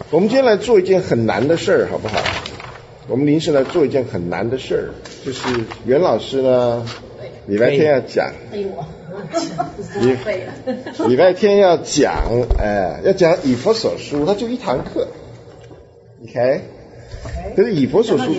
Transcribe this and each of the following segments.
我们今天来做一件很难的事儿，好不好？我们临时来做一件很难的事儿，就是袁老师呢，礼拜天要讲，礼拜天要讲，要讲以弗所书，它就一堂课 ，OK？ 可是以弗所书，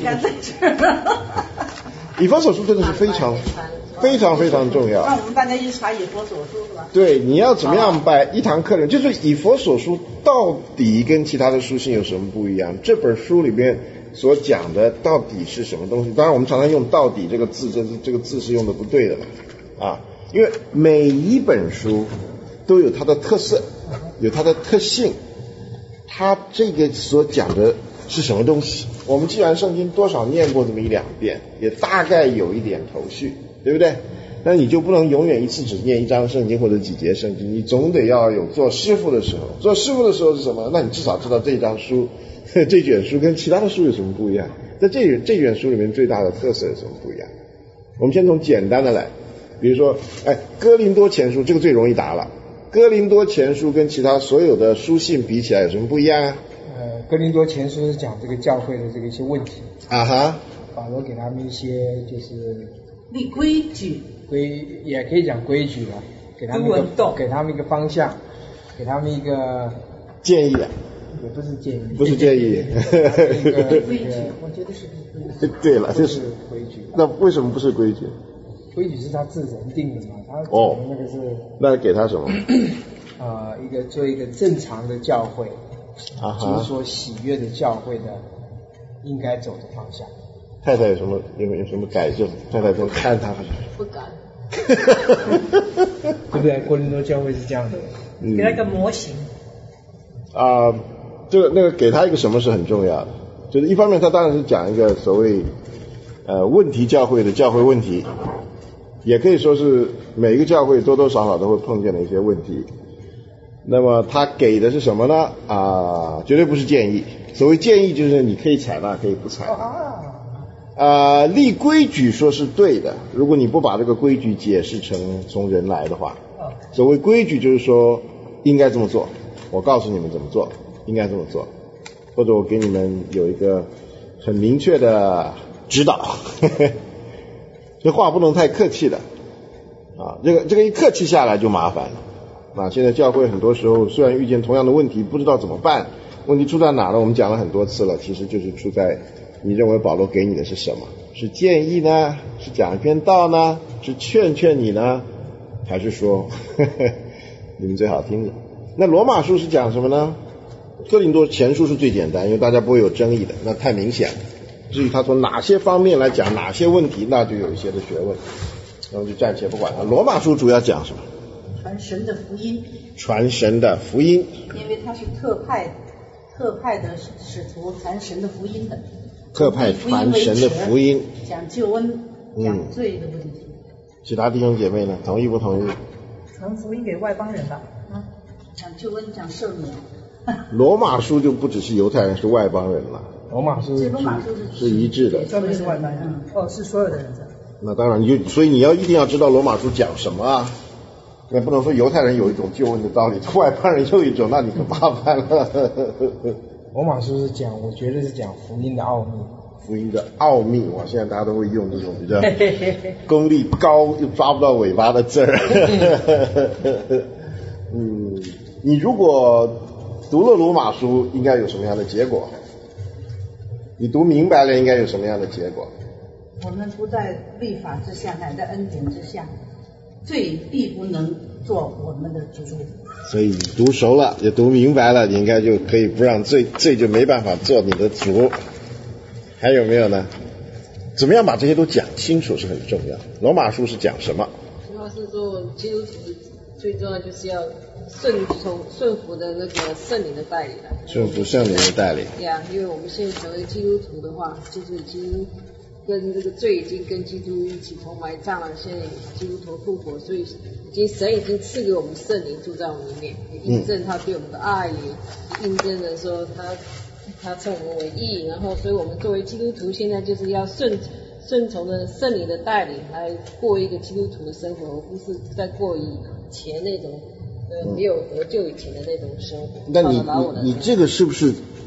以弗所书真的是非常重要。 那我们大家一起查以弗所书是吧？ 对，你要怎么样把一堂课呢？就是以弗所书到底跟其他的书信有什么不一样？这本书里面所讲的到底是什么东西？当然，我们常常用“到底”这个字，这个字是用的不对的嘛，啊，因为每一本书都有它的特色，有它的特性，它这个所讲的是什么东西？我们既然圣经多少念过这么一两遍，也大概有一点头绪，对不对？那你就不能永远一次只念一章圣经或者几节圣经，你总得要有做师傅的时候。做师傅的时候是什么？那你至少知道这张书、这卷书跟其他的书有什么不一样。在这卷书里面最大的特色有什么不一样？我们先从简单的来，比如说，哥林多前书，这个最容易答了。哥林多前书跟其他所有的书信比起来有什么不一样啊？ 哥林多前书是讲这个教会的这个一些问题啊哈， 保罗给他们一些就是立规矩， 也可以讲规矩了，给他们一个方向，给他们一个建议啊， 也不是建议， 不是建议， 一个规矩，我觉得是规矩。 对了，就是规矩。 那为什么不是规矩？ 规矩是他自人定的嘛，他那个是那给他什么？ 做一个正常的教会，就是说喜悦的教会的应该走的方向。 太太有什么改正？太太都看他不敢。 对不对？哥林多教会是这样的， 给他一个模型。 那个给他一个什么是很重要的，就是一方面他当然是讲一个所谓问题教会的教会问题，也可以说是每一个教会多多少少都会碰见的一些问题。那么他给的是什么呢？绝对不是建议。所谓建议就是你可以采纳，可以不采纳。立规矩说是对的，如果你不把这个规矩解释成从人来的话，所谓规矩就是说应该这么做，我告诉你们怎么做，应该这么做，或者我给你们有一个很明确的指导。这话不能太客气的这个一客气下来就麻烦了。现在教会很多时候虽然遇见同样的问题，不知道怎么办，问题出在哪呢？我们讲了很多次了，其实就是出在你认为保罗给你的是什么？是建议呢？是讲一篇道呢？是劝你呢？还是说你们最好听的？那罗马书是讲什么呢？哥林多前书是最简单，因为大家不会有争议的，那太明显了。至于他从哪些方面来讲哪些问题，那就有一些的学问，那么就暂且不管了。罗马书主要讲什么？ 传神的福音。 传神的福音。 因为他是特派的使徒传神的福音的。 特派传神的福音， 讲救恩，讲罪的问题。 其他弟兄姐妹呢？同意不同意？ 传福音给外邦人吧。讲救恩，讲赦免。 罗马书就不只是犹太人，是外邦人了。 罗马书是一致的， 专门是外邦人。是所有的人的。 那当然，所以你一定要知道罗马书讲什么啊。那不能说犹太人有一种救恩的道理，外邦人又一种，那你可麻烦了。 罗马书是讲，我觉得是讲福音的奥秘。 福音的奥秘，现在大家都会用这种比较功力高又抓不到尾巴的字儿。你如果读了罗马书，应该有什么样的结果？你读明白了，应该有什么样的结果？ 我们不在律法之下，乃在恩典之下，罪必不能做我们的主。 所以读熟了，也读明白了，你应该就可以不让罪就没办法做你的主。还有没有呢？怎么样把这些都讲清楚是很重要。罗马书是讲什么？ 主要是说基督徒最重要就是要顺服的那个圣灵的带领了。 顺服圣灵的带领。 因为我们现在成为基督徒的话，就是已经跟这个罪已经跟基督一起同埋葬了，现在基督徒复活，所以神已经赐给我们圣灵住在我们里面，也印证他对我们的爱，也印证了说他称我们为义，然后所以我们作为基督徒现在就是要顺从的圣灵的带领来过一个基督徒的生活，而不是再过以前那种没有得救以前的那种生活。 那你这个是不是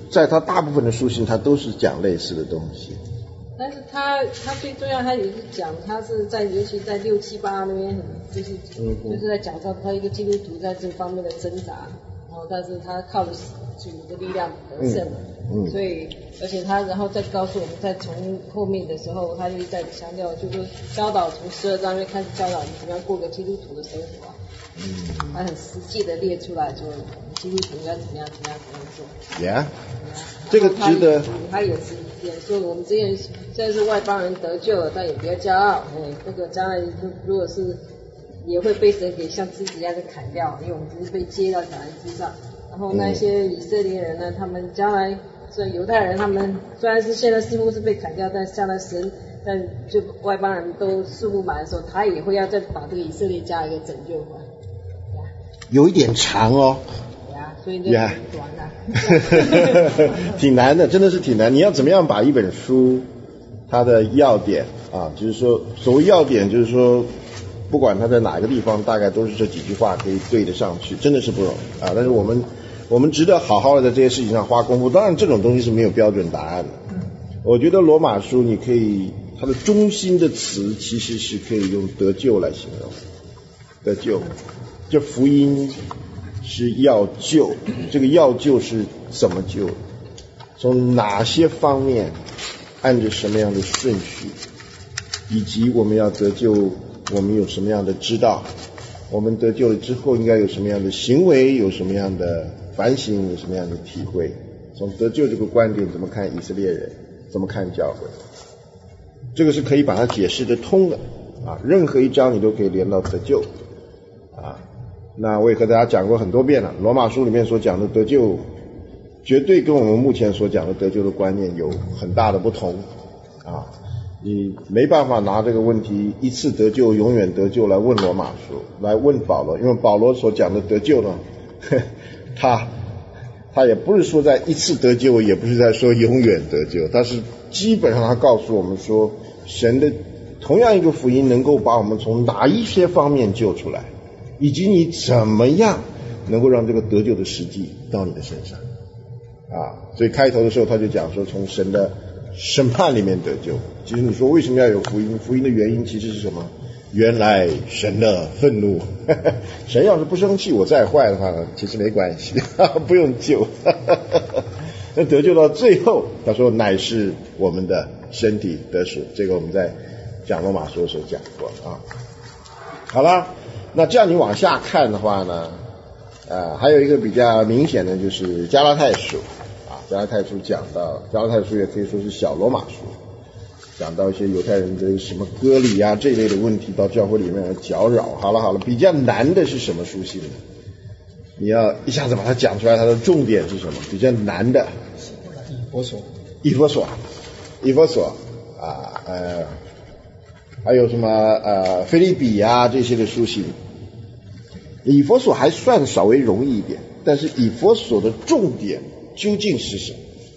在他大部分的书信，他都是讲类似的东西。 但是他最重要，他也是讲他是在尤其在6、7、8那边，就是在讲到他一个基督徒在这方面的挣扎，然后但是他靠着主的力量得胜了，所以而且他然后再告诉我们，在从后面的时候，他就在强调，就是教导从12章就开始教导你怎么样过个基督徒的生活。他很实际的列出来，说基督徒应该怎么样做。 Yeah， 这个值得。 他也说，我们现在是外邦人得救了，但也不要骄傲。这个将来如果是也会被神给像枝子一样的砍掉，因为我们只是被接到橄榄枝上。然后那些以色列人呢，他们将来所以犹太人他们虽然是现在似乎是被砍掉，但将来神。但就外邦人都数不满的时候，他也会要再把这个以色列家给拯救回来。 有一点长哦。 所以就很短了。 挺难的，真的是挺难。你要怎么样把一本书它的要点啊，就是说所谓要点，就是说不管它在哪个地方，大概都是这几句话可以对得上去，真的是不容易啊。但是我们值得好好的在这些事情上花功夫。当然这种东西是没有标准答案的。我觉得罗马书你可以，它的中心的词其实是可以用得救来形容。得救，这福音是要救，这个要救是怎么救？从哪些方面，按着什么样的顺序，以及我们要得救，我们有什么样的知道？我们得救了之后应该有什么样的行为，有什么样的反省，有什么样的体会？从得救这个观点怎么看以色列人？怎么看教会？这个是可以把它解释得通的啊！任何一章你都可以连到得救啊。那我也和大家讲过很多遍了，罗马书里面所讲的得救，绝对跟我们目前所讲的得救的观念有很大的不同啊！你没办法拿这个问题一次得救永远得救来问罗马书，来问保罗，因为保罗所讲的得救呢，他也不是说在一次得救，也不是在说永远得救，他是基本上他告诉我们说，神的同样一个福音能够把我们从哪一些方面救出来，以及你怎么样能够让这个得救的实际到你的身上啊。所以开头的时候他就讲说，从神的审判里面得救。其实你说为什么要有福音？福音的原因其实是什么？原来神的愤怒，神要是不生气我再坏的话呢，其实没关系，不用救。那得救到最后，他说乃是我们的身体得赎，这个我们在讲罗马书的时候讲过啊。好了，那这样你往下看的话呢，还有一个比较明显的就是加拉太书啊，加拉太书讲到，加拉太书也可以说是小罗马书。讲到一些犹太人的什么割礼啊这类的问题，到教会里面来搅扰。好了，比较难的是什么书信呢？你要一下子把它讲出来，它的重点是什么？比较难的，以弗所啊，还有什么腓立比啊这些的书信。以弗所还算稍微容易一点，但是以弗所的重点究竟是什么？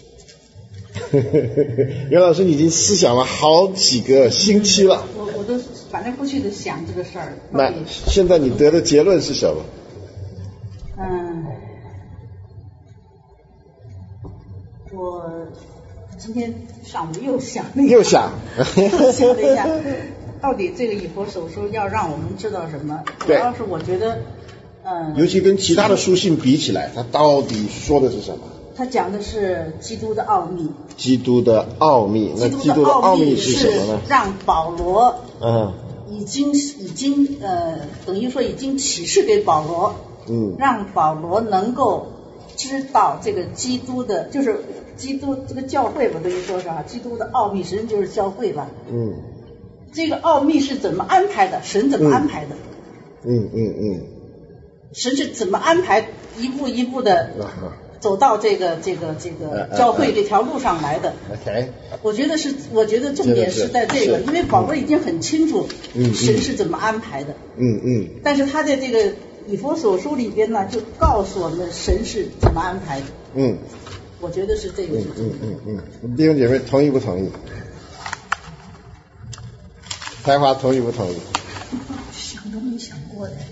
袁老师，你已经思想了好几个星期了。 我都翻来覆去的想这个事儿。 那现在你得的结论是什么？ 我今天上午又想了一下，到底这个以弗所书要让我们知道什么？主要是我觉得， 尤其跟其他的书信比起来，它到底说的是什么？ 他讲的是基督的奥秘。 基督的奥秘，那基督的奥秘是什么呢？ 让保罗已经等于说已经启示给保罗，让保罗能够知道这个基督的，就是基督这个教会吧，等于说是基督的奥秘，实际就是教会吧。这个奥秘是怎么安排的？神怎么安排的？神是怎么安排一步一步的走到这个教会这条路上来的。我觉得重点是在这个，因为保罗已经很清楚神是怎么安排的。但是他在这个以弗所书里边呢，就告诉我们神是怎么安排的。我觉得是这个是重点。 弟兄姐妹同意不同意？台华同意不同意？ 想都没想过的。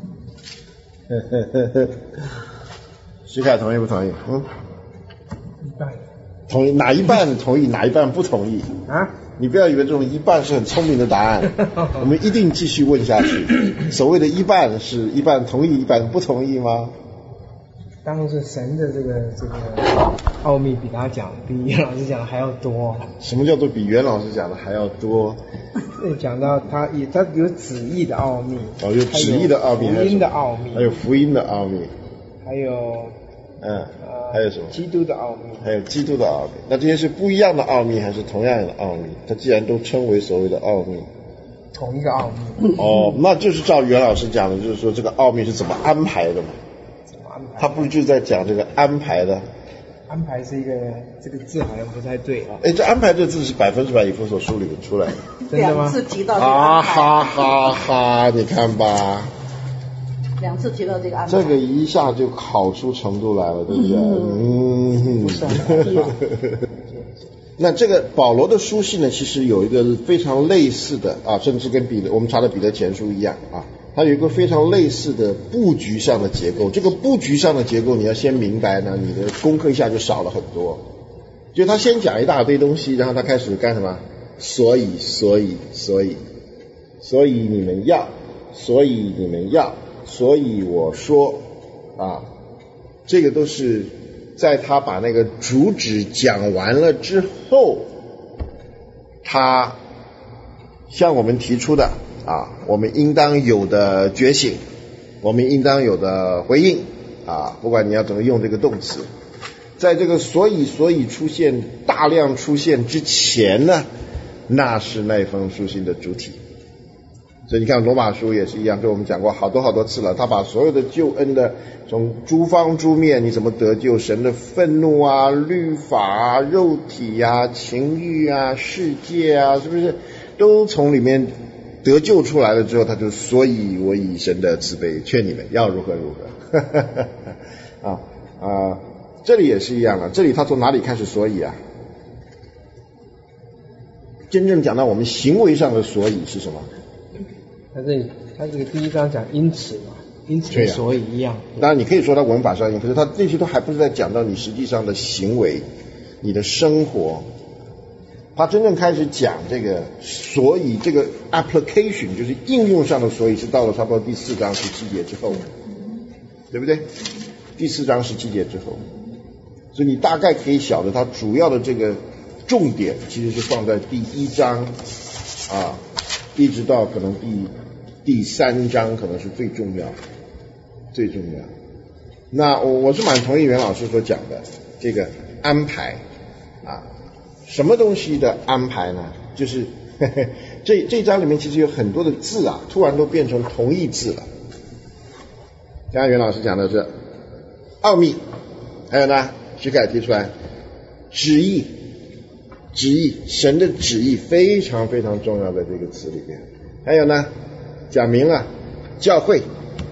徐凯同意不同意？ 同意哪一半同意，哪一半不同意啊？ 你不要以为这种一半是很聪明的答案，我们一定继续问下去。所谓的一半是一半同意，一半不同意吗？ 当然是神的这个奥秘比他讲，比袁老师讲的还要多。 什么叫做比袁老师讲的还要多？ 讲到他有旨意的奥秘， 有旨意的奥秘， 福音的奥秘， 还有福音的奥秘， 还有还有什么？ 基督的奥秘， 还有基督的奥秘。那这些是不一样的奥秘，还是同样的奥秘？它既然都称为所谓的奥秘， 同一个奥秘。 那就是照袁老师讲的，就是说这个奥秘是怎么安排的嘛？他不是就在讲这个安排的？ 安排是一个这个字好像不太对啊。 这安排这字是100%以弗所书里面出来的。 真的吗？ 2次提到这个安排。 哈哈哈！你看吧。 2次提到这个安排。 这个一下就考出程度来了，对不对？ 不是很好。 那这个保罗的书信呢，其实有一个非常类似的甚至跟我们查的彼得前书一样它有一个非常类似的布局上的结构。这个布局上的结构你要先明白呢，你的功课一下就少了很多。就他先讲一大堆东西，然后他开始干什么？所以你们要，所以我说这个都是在他把那个主旨讲完了之后，他向我们提出的我们应当有的觉醒，我们应当有的回应不管你要怎么用这个动词，在这个所以大量出现之前呢，那是那封书信的主体。所以你看罗马书也是一样，这我们讲过好多次了，他把所有的救恩的从诸方诸面，你怎么得救，神的愤怒律法肉体情欲世界是不是都从里面得救出来了之后，他就所以我以神的慈悲劝你们要如何这里也是一样了。这里他从哪里开始所以真正讲到我们行为上的所以是什么？ 他这个第一章讲因此嘛，因此所以一样。 当然你可以说他文法上一样，可是他这些都还不是在讲到你实际上的行为，你的生活。他真正开始讲这个所以，这个 application 就是应用上的所以，是到了差不多第4章17节之后，对不对？第4章17节之后，所以你大概可以晓得他主要的这个重点其实是放在第1章一直到可能第3章可能是最重要。那我是蛮同意袁老师所讲的这个安排什么东西的安排呢？就是这章里面其实有很多的字突然都变成同义字了。刚才袁老师讲的是奥秘，还有呢徐凯提出来旨意，神的旨意非常非常重要的这个词里面。还有呢讲明了教会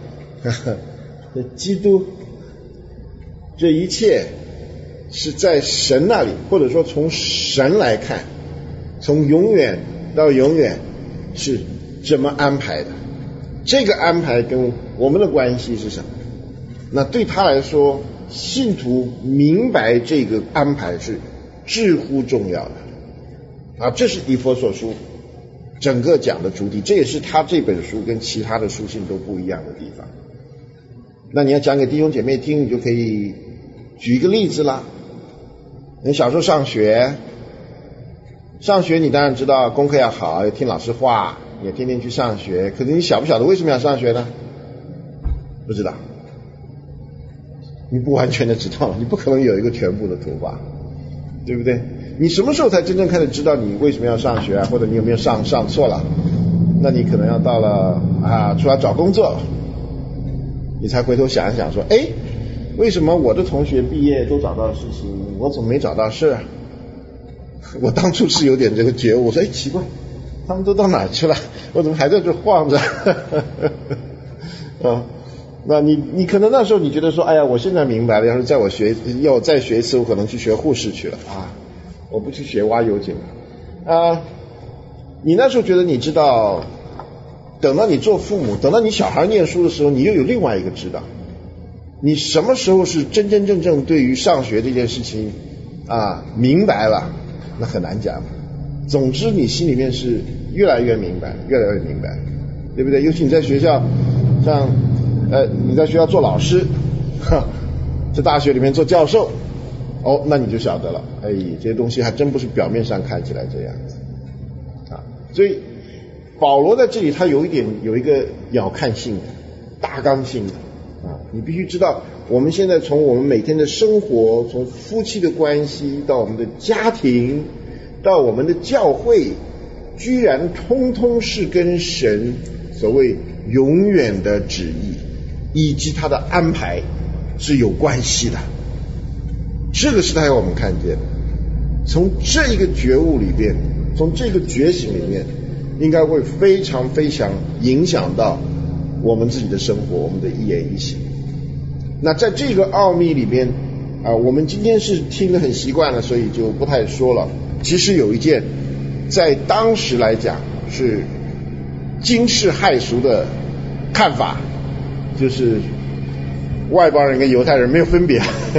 基督，这一切是在神那里，或者说从神来看，从永远到永远是怎么安排的。这个安排跟我们的关系是什么？那对他来说，信徒明白这个安排是至乎重要的这是以弗所书整个讲的主题，这也是他这本书跟其他的书信都不一样的地方。那你要讲给弟兄姐妹听，你就可以举一个例子啦。你小时候上学你当然知道功课要好，要听老师话，也天天去上学，可是你晓不晓得为什么要上学呢？不知道。你不完全的知道，你不可能有一个全部的图吧，对不对？你什么时候才真正开始知道你为什么要上学或者你有没有上错了？那你可能要到了出来找工作，你才回头想一想说，为什么我的同学毕业都找到事情，我怎么没找到事我当初是有点这个觉悟，我说奇怪，他们都到哪去了，我怎么还在这晃着那你可能那时候你觉得说，我现在明白了，要是要我再学一次，我可能去学护士去了我不去学挖油井了你那时候觉得你知道，等到你做父母，等到你小孩念书的时候，你又有另外一个知道，你什么时候是真真正正对于上学这件事情明白了，那很难讲。总之你心里面是越来越明白，越来越明白，对不对？尤其你在学校，像你在学校做老师，在大学里面做教授，那你就晓得了，这些东西还真不是表面上看起来这样子所以保罗在这里他有一个要看性的、大纲性的你必须知道，我们现在从我们每天的生活，从夫妻的关系到我们的家庭，到我们的教会，居然通通是跟神所谓永远的旨意以及他的安排是有关系的。这个是他要我们看见，从这一个觉悟里边，从这个觉醒里面，应该会非常非常影响到我们自己的生活，我们的一言一行。那在这个奥秘里边我们今天是听得很习惯了，所以就不太说了。其实有一件在当时来讲是惊世骇俗的看法，就是外邦人跟犹太人没有分别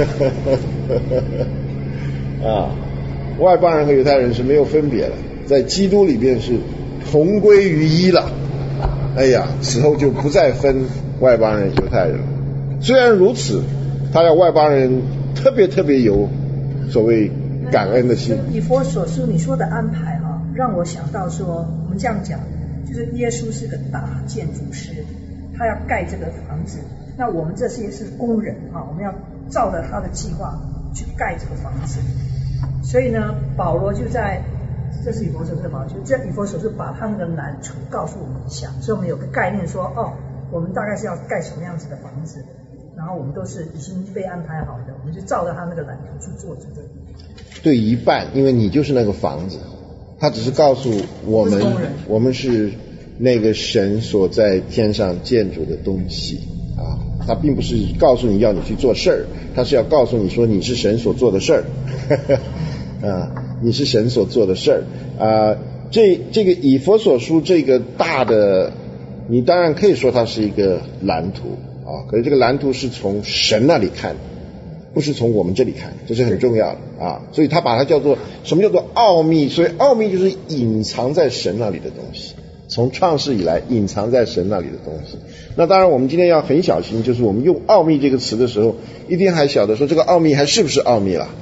外邦人和犹太人是没有分别的，在基督里边是同归于一了。此后就不再分外邦人犹太人。虽然如此，他要外邦人特别有所谓感恩的心。 以弗所书你说的安排让我想到说，我们这样讲，就是耶稣是个大建筑师，他要盖这个房子，那我们这些是工人我们要照着他的计划去盖这个房子。所以呢，保罗就在，这是以弗所书的保罗，就这以弗所书把他那个蓝图告诉我们一下，所以我们有个概念说，我们大概是要盖什么样子的房子，然后我们都是已经被安排好的，我们就照着他那个蓝图去做这个。 对一半，因为你就是那个房子，他只是告诉我们，我们是那个神所在天上建筑的东西他并不是告诉你要你去做事儿，他是要告诉你说你是神所做的事儿你是神所做的事儿这个以弗所书这个大的，你当然可以说它是一个蓝图可是这个蓝图是从神那里看，不是从我们这里看，这是很重要的所以他把它叫做什么叫做奥秘，所以奥秘就是隐藏在神那里的东西，从创世以来隐藏在神那里的东西。那当然我们今天要很小心，就是我们用奥秘这个词的时候，一定还晓得说这个奥秘还是不是奥秘了。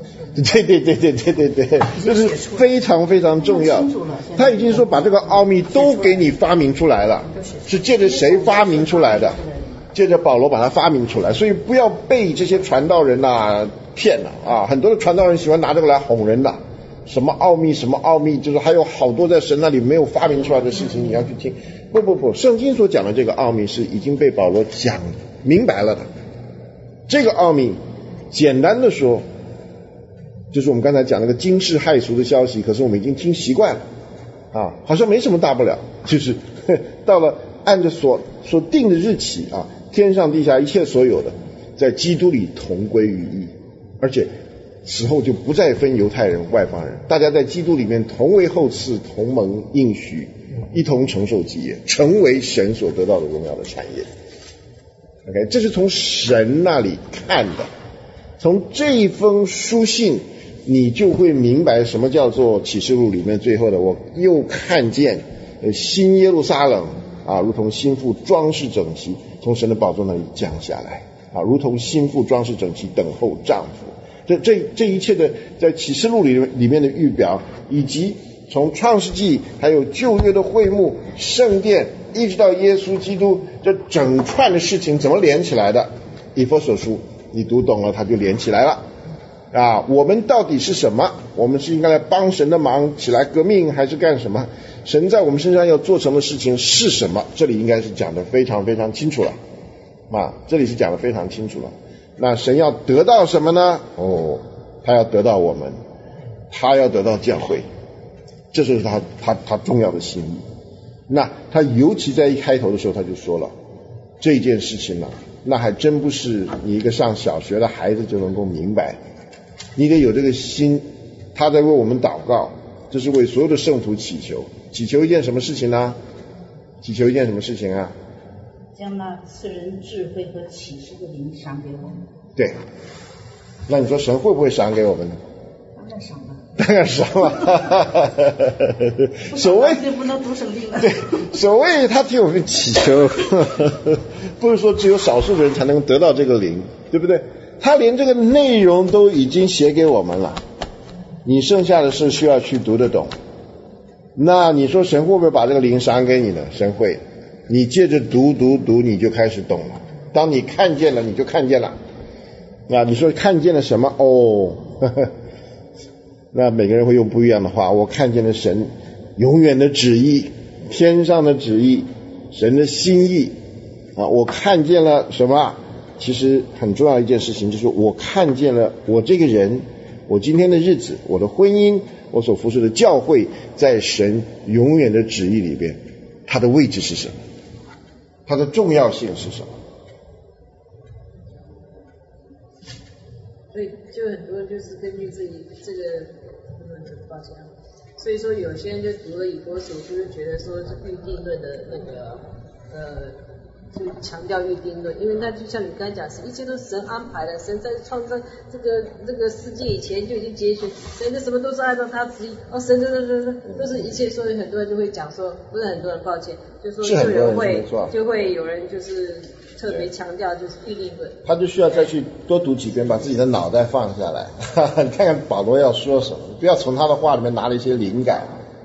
对，这是非常非常重要。他已经说把这个奥秘都给你发明出来了，是借着谁发明出来的？借着保罗把它发明出来。所以不要被这些传道人骗了很多的传道人喜欢拿这个来哄人的，什么奥秘什么奥秘，就是还有好多在神那里没有发明出来的事情你要去听。不，圣经所讲的这个奥秘是已经被保罗讲明白了的。这个奥秘简单的说，就是我们刚才讲那个惊世骇俗的消息，可是我们已经听习惯了好像没什么大不了，就是到了按着所定的日期天上地下一切所有的在基督里同归于一，而且此后就不再分犹太人外邦人，大家在基督里面同为后赐，同蒙应许，一同承受基业，成为神所得到的荣耀的产业。OK， 这是从神那里看的。从这一封书信你就会明白什么叫做启示录里面最后的，我又看见新耶路撒冷如同新妇装饰整齐从神的宝座那里降下来如同新妇装饰整齐等候丈夫。这一切的在启示录里面的预表，以及从创世纪还有旧约的会幕圣殿一直到耶稣基督，这整串的事情怎么连起来的？以弗所书你读懂了，它就连起来了我们到底是什么？我们是应该来帮神的忙，起来革命，还是干什么？神在我们身上要做成的事情是什么？这里应该是讲得非常非常清楚了这里是讲得非常清楚了。那神要得到什么呢？他要得到我们，他要得到教会，这就是他重要的心意。那他尤其在一开头的时候他就说了，这件事情那还真不是你一个上小学的孩子就能够明白，你得有这个心。他在为我们祷告，这是为所有的圣徒祈求。祈求一件什么事情呢？祈求一件什么事情将那赐人智慧和启示的灵赏给我们。 对，那你说神会不会赏给我们呢？ 当然伤了。所谓就不能读圣经了。 对，所谓他替我们祈求，不是说只有少数人才能得到这个灵，对不对？他连这个内容都已经写给我们了，你剩下的事需要去读得懂。那你说神会不会把这个灵赏给你呢？神会，你借着读你就开始懂了。当你看见了，你就看见了。那你说看见了什么？那每个人会用不一样的话。我看见了神永远的旨意，天上的旨意，神的心意啊！我看见了什么？其实很重要的一件事情就是我看见了我这个人，我今天的日子，我的婚姻，我所服侍的教会，在神永远的旨意里边，它的位置是什么？它的重要性是什么？ 所以就很多人就是根据自己这个抱歉，所以说有些人就读了以弗所书，就觉得说是预定论的那个就强调预定论，因为那就像你刚才讲，一切都是神安排的，神在创造这个世界以前就已经节选，神的什么都是按照他旨意，神都是一切，所以很多人就会讲说，不是很多人，抱歉，就说就会有人就是特别强调就是预定论，他就需要再去多读几遍，把自己的脑袋放下来，你看看保罗要说什么，不要从他的话里面拿了一些灵感，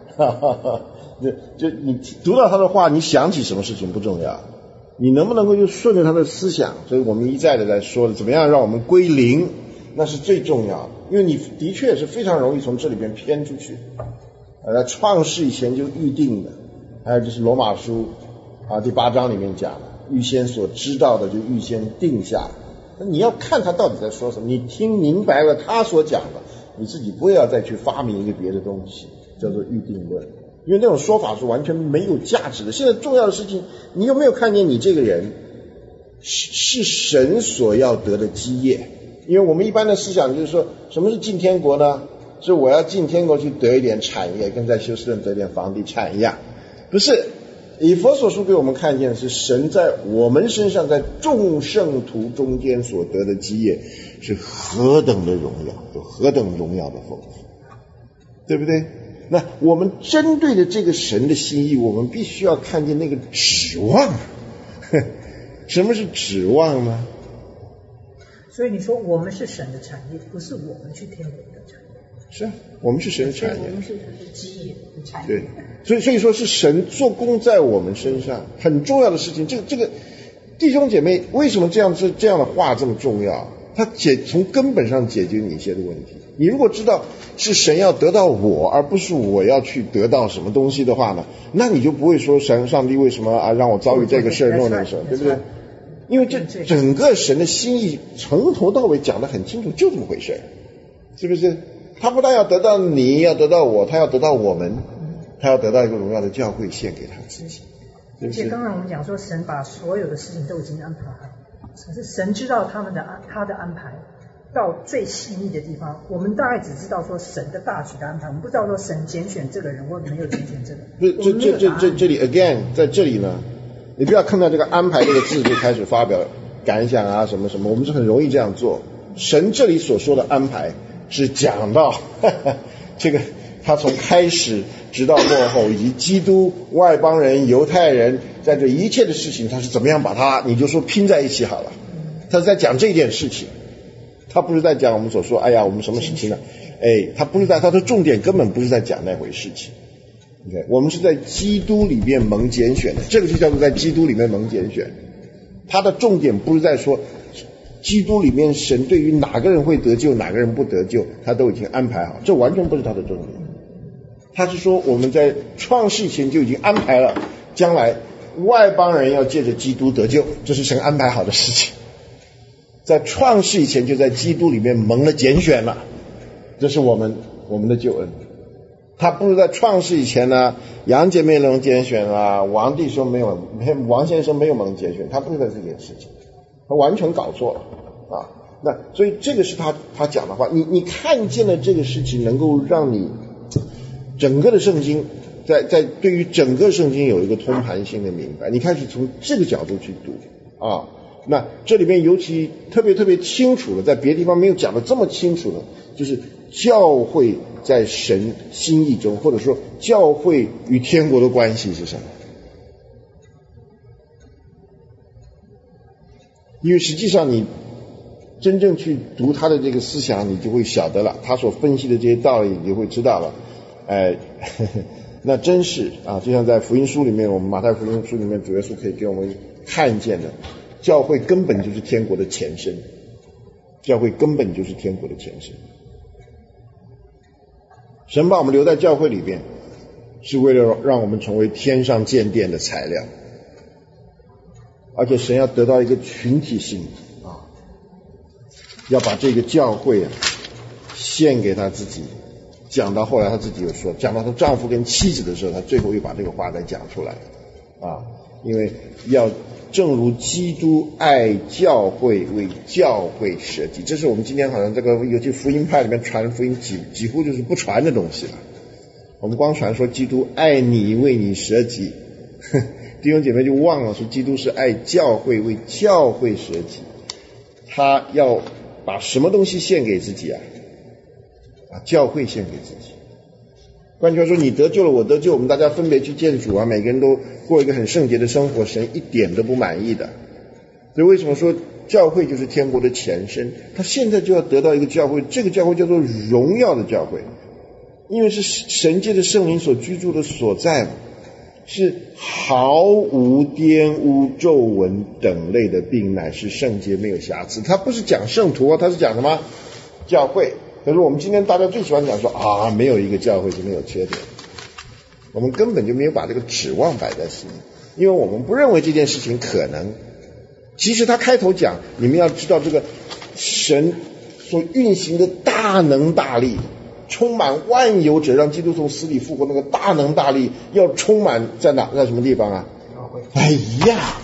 就你读到他的话，你想起什么事情不重要，你能不能够就顺着他的思想，所以我们一再的在说的，怎么样让我们归零，那是最重要的，因为你的确是非常容易从这里边偏出去，在创世以前就预定的，还有就是罗马书第8章里面讲的，预先所知道的就预先定下，那你要看他到底在说什么，你听明白了他所讲的，你自己不要再去发明一个别的东西叫做预定论，因为那种说法是完全没有价值的。现在重要的事情，你有没有看见你这个人是神所要得的基业？因为我们一般的思想就是说，什么是进天国呢？是我要进天国去得一点产业，跟在休斯顿得点房地产一样，不是。以弗所书给我们看见的是神在我们身上，在众圣徒中间所得的基业是何等的荣耀，有何等荣耀的丰富，对不对？那我们针对的这个神的心意，我们必须要看见那个指望。什么是指望呢？ 所以你说我们是神的产业，不是我们去天国的产业。 是啊，我们是神的产业， 我们是神的基业的产业。 对，所以说是神做工在我们身上，很重要的事情。这个弟兄姐妹，为什么这样的话这么重要？它从根本上解决你一些的问题。你如果知道是神要得到我，而不是我要去得到什么东西的话呢，那你就不会说上帝为什么让我遭遇这个事儿那个事儿，对不对？因为这整个神的心意从头到尾讲得很清楚，就这么回事，是不是？他不但要得到你，要得到我，他要得到我们，他要得到一个荣耀的教会献给他自己。 而且刚才我们讲说，神把所有的事情都已经安排好，可是神知道他的安排到最细腻的地方，我们大概只知道说神的大局的安排，我们不知道说神拣选这个人或没有拣选这个。 这里 again 在这里呢，你不要看到这个安排这个字就开始发表感想啊什么什么，我们是很容易这样做。神这里所说的安排是讲到这个他从开始直到末后，以及基督、外邦人、犹太人在这一切的事情，他是怎么样把它你就说拼在一起好了。他是在讲这件事情，他不是在讲我们所说我们什么事情呢？他不是在，他的重点根本不是在讲那回事情。Okay, 我们是在基督里面蒙拣选的，这个就叫做在基督里面蒙拣选。他的重点不是在说基督里面神对于哪个人会得救，哪个人不得救，他都已经安排好，这完全不是他的重点。他是说我们在创世前就已经安排了，将来外邦人要借着基督得救，这是神安排好的事情。在创世以前就在基督里面蒙了拣选了，这是我们的救恩。他不是在创世以前呢，杨姐妹蒙拣选啊，王弟兄王先生没有蒙拣选，他不是在这件事情，他完全搞错了啊。那所以这个是他讲的话，你看见了这个事情，能够让你整个的圣经在对于整个圣经有一个通盘性的明白，你开始从这个角度去读啊。 那这里面尤其特别清楚的，在别的地方没有讲的这么清楚的，就是教会在神心意中，或者说教会与天国的关系是什么。因为实际上你真正去读他的这个思想，你就会晓得了，他所分析的这些道理你就会知道了。那真是啊，就像在福音书里面，我们马太福音书里面主耶稣可以给我们看见的，教会根本就是天国的前身，教会根本就是天国的前身。神把我们留在教会里边，是为了让我们成为天上建殿的材料，而且神要得到一个群体性啊，要把这个教会啊献给他自己。讲到后来他自己有说，讲到他丈夫跟妻子的时候，他最后又把这个话再讲出来啊，因为要正如基督爱教会，为教会舍己，这是我们今天好像这个尤其福音派里面传福音几乎就是不传的东西了。我们光传说基督爱你，为你舍己，弟兄姐妹就忘了说基督是爱教会，为教会舍己。他要把什么东西献给自己啊？教会献给自己。换句话说，你得救了，我得救，我们大家分别去见主啊，每个人都过一个很圣洁的生活，神一点都不满意的。所以为什么说教会就是天国的前身？他现在就要得到一个教会，这个教会叫做荣耀的教会，因为是神界的圣灵所居住的所在嘛，是毫无玷污皱纹等类的病，乃是圣洁没有瑕疵。他不是讲圣徒啊，他是讲什么？教会。可是我们今天大家最喜欢讲说啊，没有一个教会是没有缺点，我们根本就没有把这个指望摆在心里，因为我们不认为这件事情可能。其实他开头讲，你们要知道这个神所运行的大能大力，充满万有者，让基督从死里复活，那个大能大力要充满在哪？在什么地方啊？哎呀，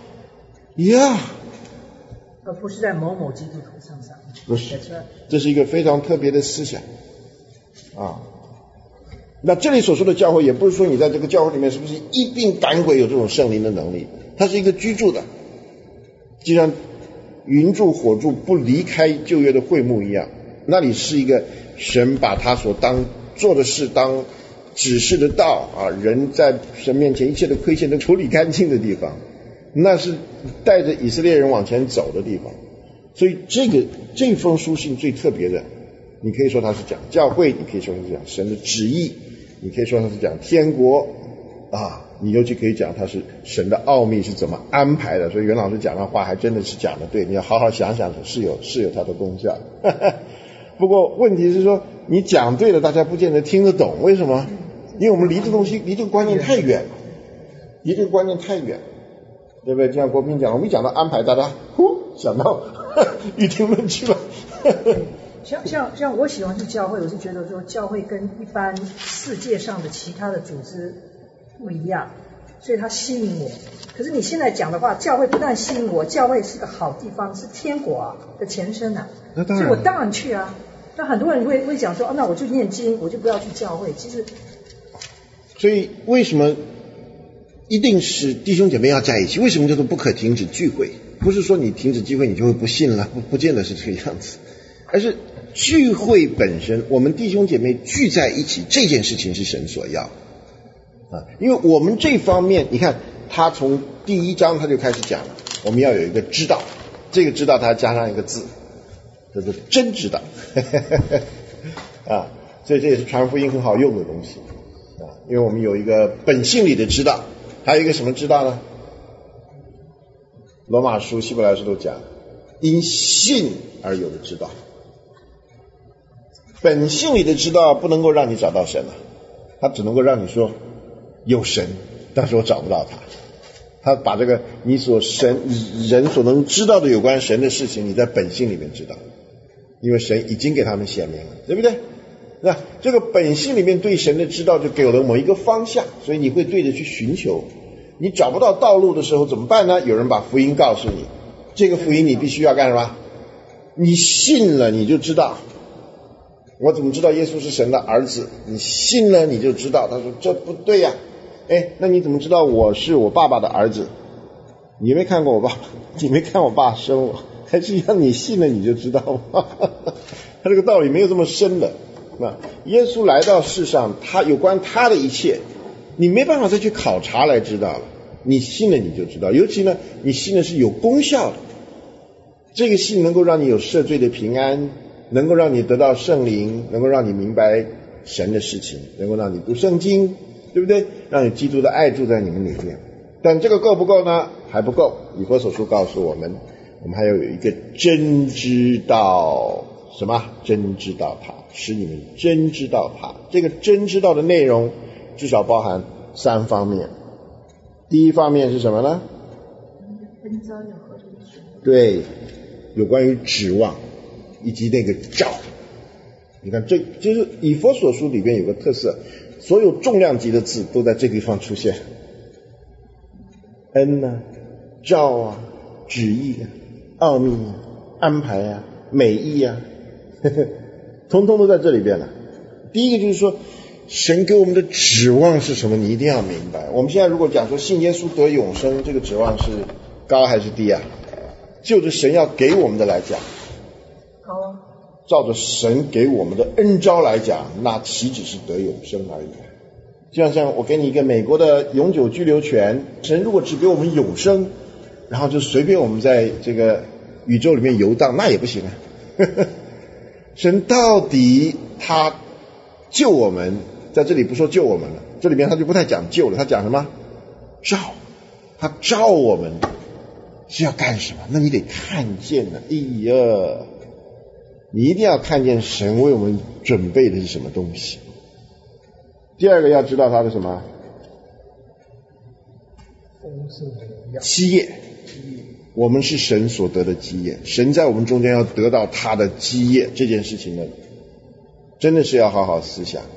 而不是在某某基督徒身上。 不是，这是一个非常特别的思想啊。那这里所说的教会，也不是说你在这个教会里面是不是一并赶鬼有这种圣灵的能力，它是一个居住的，就像云柱火柱不离开旧约的会幕一样，那里是一个神把他所当做的事当指示的道啊，人在神面前一切的亏欠都处理干净的地方，那是带着以色列人往前走的地方。所以这封书信最特别的，你可以说它是讲教会，你可以说它是讲神的旨意，你可以说它是讲天国啊，你尤其可以讲它是神的奥秘是怎么安排的。所以袁老师讲的话还真的是讲的对，你要好好想想，是有它的功效。不过问题是说你讲对了，大家不见得听得懂，为什么？因为我们离这东西离这个观念太远了，离这个观念太远，对不对？就像国平讲，我们一讲到安排，大家想到预听论去了。 像我喜欢去教会，我是觉得说教会跟一般世界上的其他的组织不一样，所以它吸引我。可是你现在讲的话，教会不但吸引我，教会是个好地方，是天国的前身啊，所以我当然去啊。那很多人会讲说，那我就念经，我就不要去教会。其实，所以为什么一定是弟兄姐妹要在一起？为什么叫做不可停止聚会？不是说你停止聚会你就会不信了，不见得是这个样子，而是聚会本身，我们弟兄姐妹聚在一起这件事情是神所要啊。因为我们这方面，你看他从第1章他就开始讲了，我们要有一个知道，这个知道他加上一个字，叫做真知道啊，所以这也是传福音很好用的东西啊。因为我们有一个本性里的知道，还有一个什么知道呢？罗马书希伯来书都讲因信而有的知道，本性里的知道不能够让你找到神了，他只能够让你说有神，但是我找不到他。他把这个你人所能知道的有关神的事情，你在本性里面知道，因为神已经给他们显明了，对不对？那这个本性里面对神的知道就给了某一个方向，所以你会对着去寻求。你找不到道路的时候怎么办呢？有人把福音告诉你，这个福音你必须要干什么？你信了你就知道。我怎么知道耶稣是神的儿子？你信了你就知道。他说这不对呀。那你怎么知道我是我爸爸的儿子？ 你没看过我爸爸，你没看我爸生我，还是让你信了你就知道吗？他这个道理没有这么深的。那耶稣来到世上，他有关他的一切，你没办法再去考察来知道了，你信了你就知道。尤其呢，你信的是有功效的，这个信能够让你有赦罪的平安，能够让你得到圣灵，能够让你明白神的事情，能够让你读圣经，对不对？让你基督的爱住在你们里面。但这个够不够呢？还不够。以弗所书告诉我们，我们还要有一个真知道什么？真知道他，使你们真知道他。这个真知道的内容至少包含3方面。第一方面是什么呢？对，有关于指望以及那个照。你看，这就是以弗所书里面有个特色，所有重量级的字都在这个地方出现。恩啊，照啊，旨意啊，奥秘啊，安排啊，美意啊，通通都在这里边了。第一个就是说，神给我们的指望是什么？你一定要明白。我们现在如果讲说信耶稣得永生，这个指望是高还是低啊？就着神要给我们的来讲， 高啊。 照着神给我们的恩召来讲，那岂止是得永生而已。就像我给你一个美国的永久居留权，神如果只给我们永生，然后就随便我们在这个宇宙里面游荡，那也不行啊。神到底他救我们，在这里不说救我们了，这里面他就不太讲救了，他讲什么？召。他召我们是要干什么？那你得看见了。哎呀，你一定要看见神为我们准备的是什么东西。第二个要知道他的什么？基业。我们是神所得的基业，神在我们中间要得到他的基业，这件事情呢，真的是要好好思想。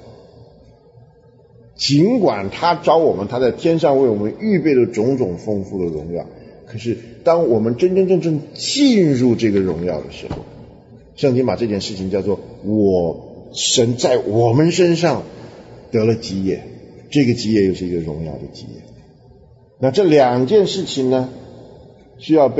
尽管他召我们，他在天上为我们预备了种种丰富的荣耀，可是当我们真正进入这个荣耀的时候，圣经把这件事情叫做神在我们身上得了基业，这个基业又是一个荣耀的基业。那这2件事情呢，需要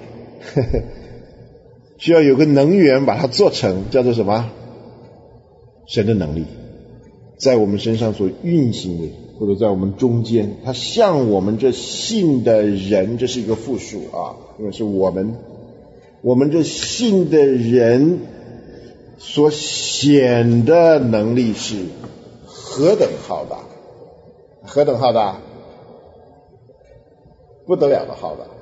有个能源把它做成，叫做什么？神的能力在我们身上所运行的，或者在我们中间，它向我们这信的人，这是一个复数啊，因为是我们这信的人所显的能力是何等浩大，何等浩大，不得了的浩大。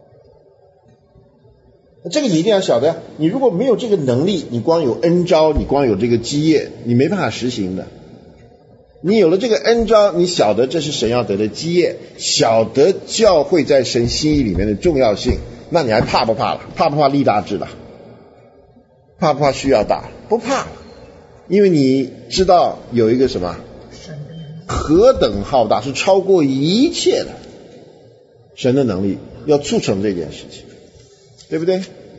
这个你一定要晓得，你如果没有这个能力，你光有恩召，你光有这个基业，你没办法实行的。你有了这个恩召，你晓得这是神要得的基业，晓得教会在神心意里面的重要性，那你还怕不怕了？怕不怕立大志了？怕不怕需要大？不怕，因为你知道有一个什么何等浩大，是超过一切的神的能力，要促成这件事情，对不对？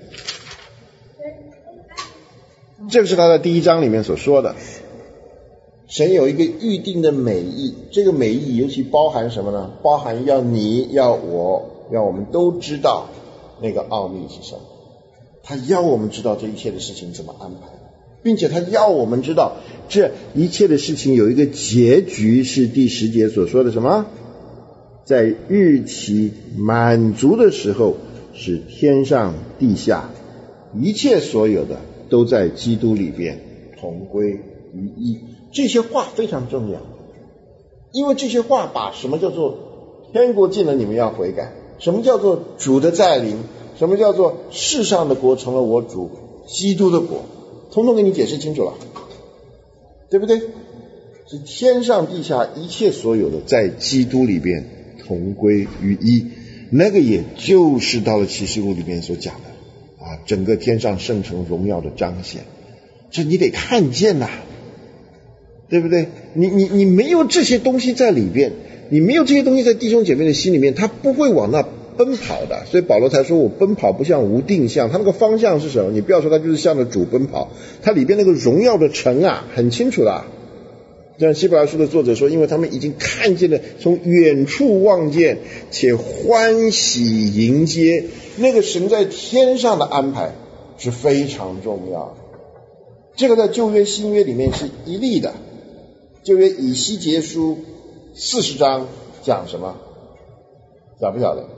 这个是他在第1章里面所说的。神有一个预定的美意，这个美意尤其包含什么呢？包含要你要我要我们都知道那个奥秘是什么，他要我们知道这一切的事情怎么安排，并且他要我们知道这一切的事情有一个结局，是第10节所说的什么？在日期满足的时候，使天上地下一切所有的都在基督里边同归于一。这些话非常重要，因为这些话把什么叫做天国近了你们要悔改，什么叫做主的再临，什么叫做世上的国成了我主基督的国，统统给你解释清楚了，对不对？是天上地下一切所有的在基督里边同归于一，那个也就是到了启示录里面所讲的啊，整个天上圣城荣耀的彰显，这你得看见呐，对不对？你没有这些东西在里边，你没有这些东西在弟兄姐妹的心里面，他不会往那奔跑的。所以保罗才说我奔跑不像无定向，他那个方向是什么？你不要说他就是向着主奔跑，他里边那个荣耀的城啊很清楚的， 像希伯来书的作者说，因为他们已经看见了，从远处望见，且欢喜迎接那个神在天上的安排是非常重要的。这个在旧约新约里面是一例的。旧约以西结书40章讲什么？晓不晓得？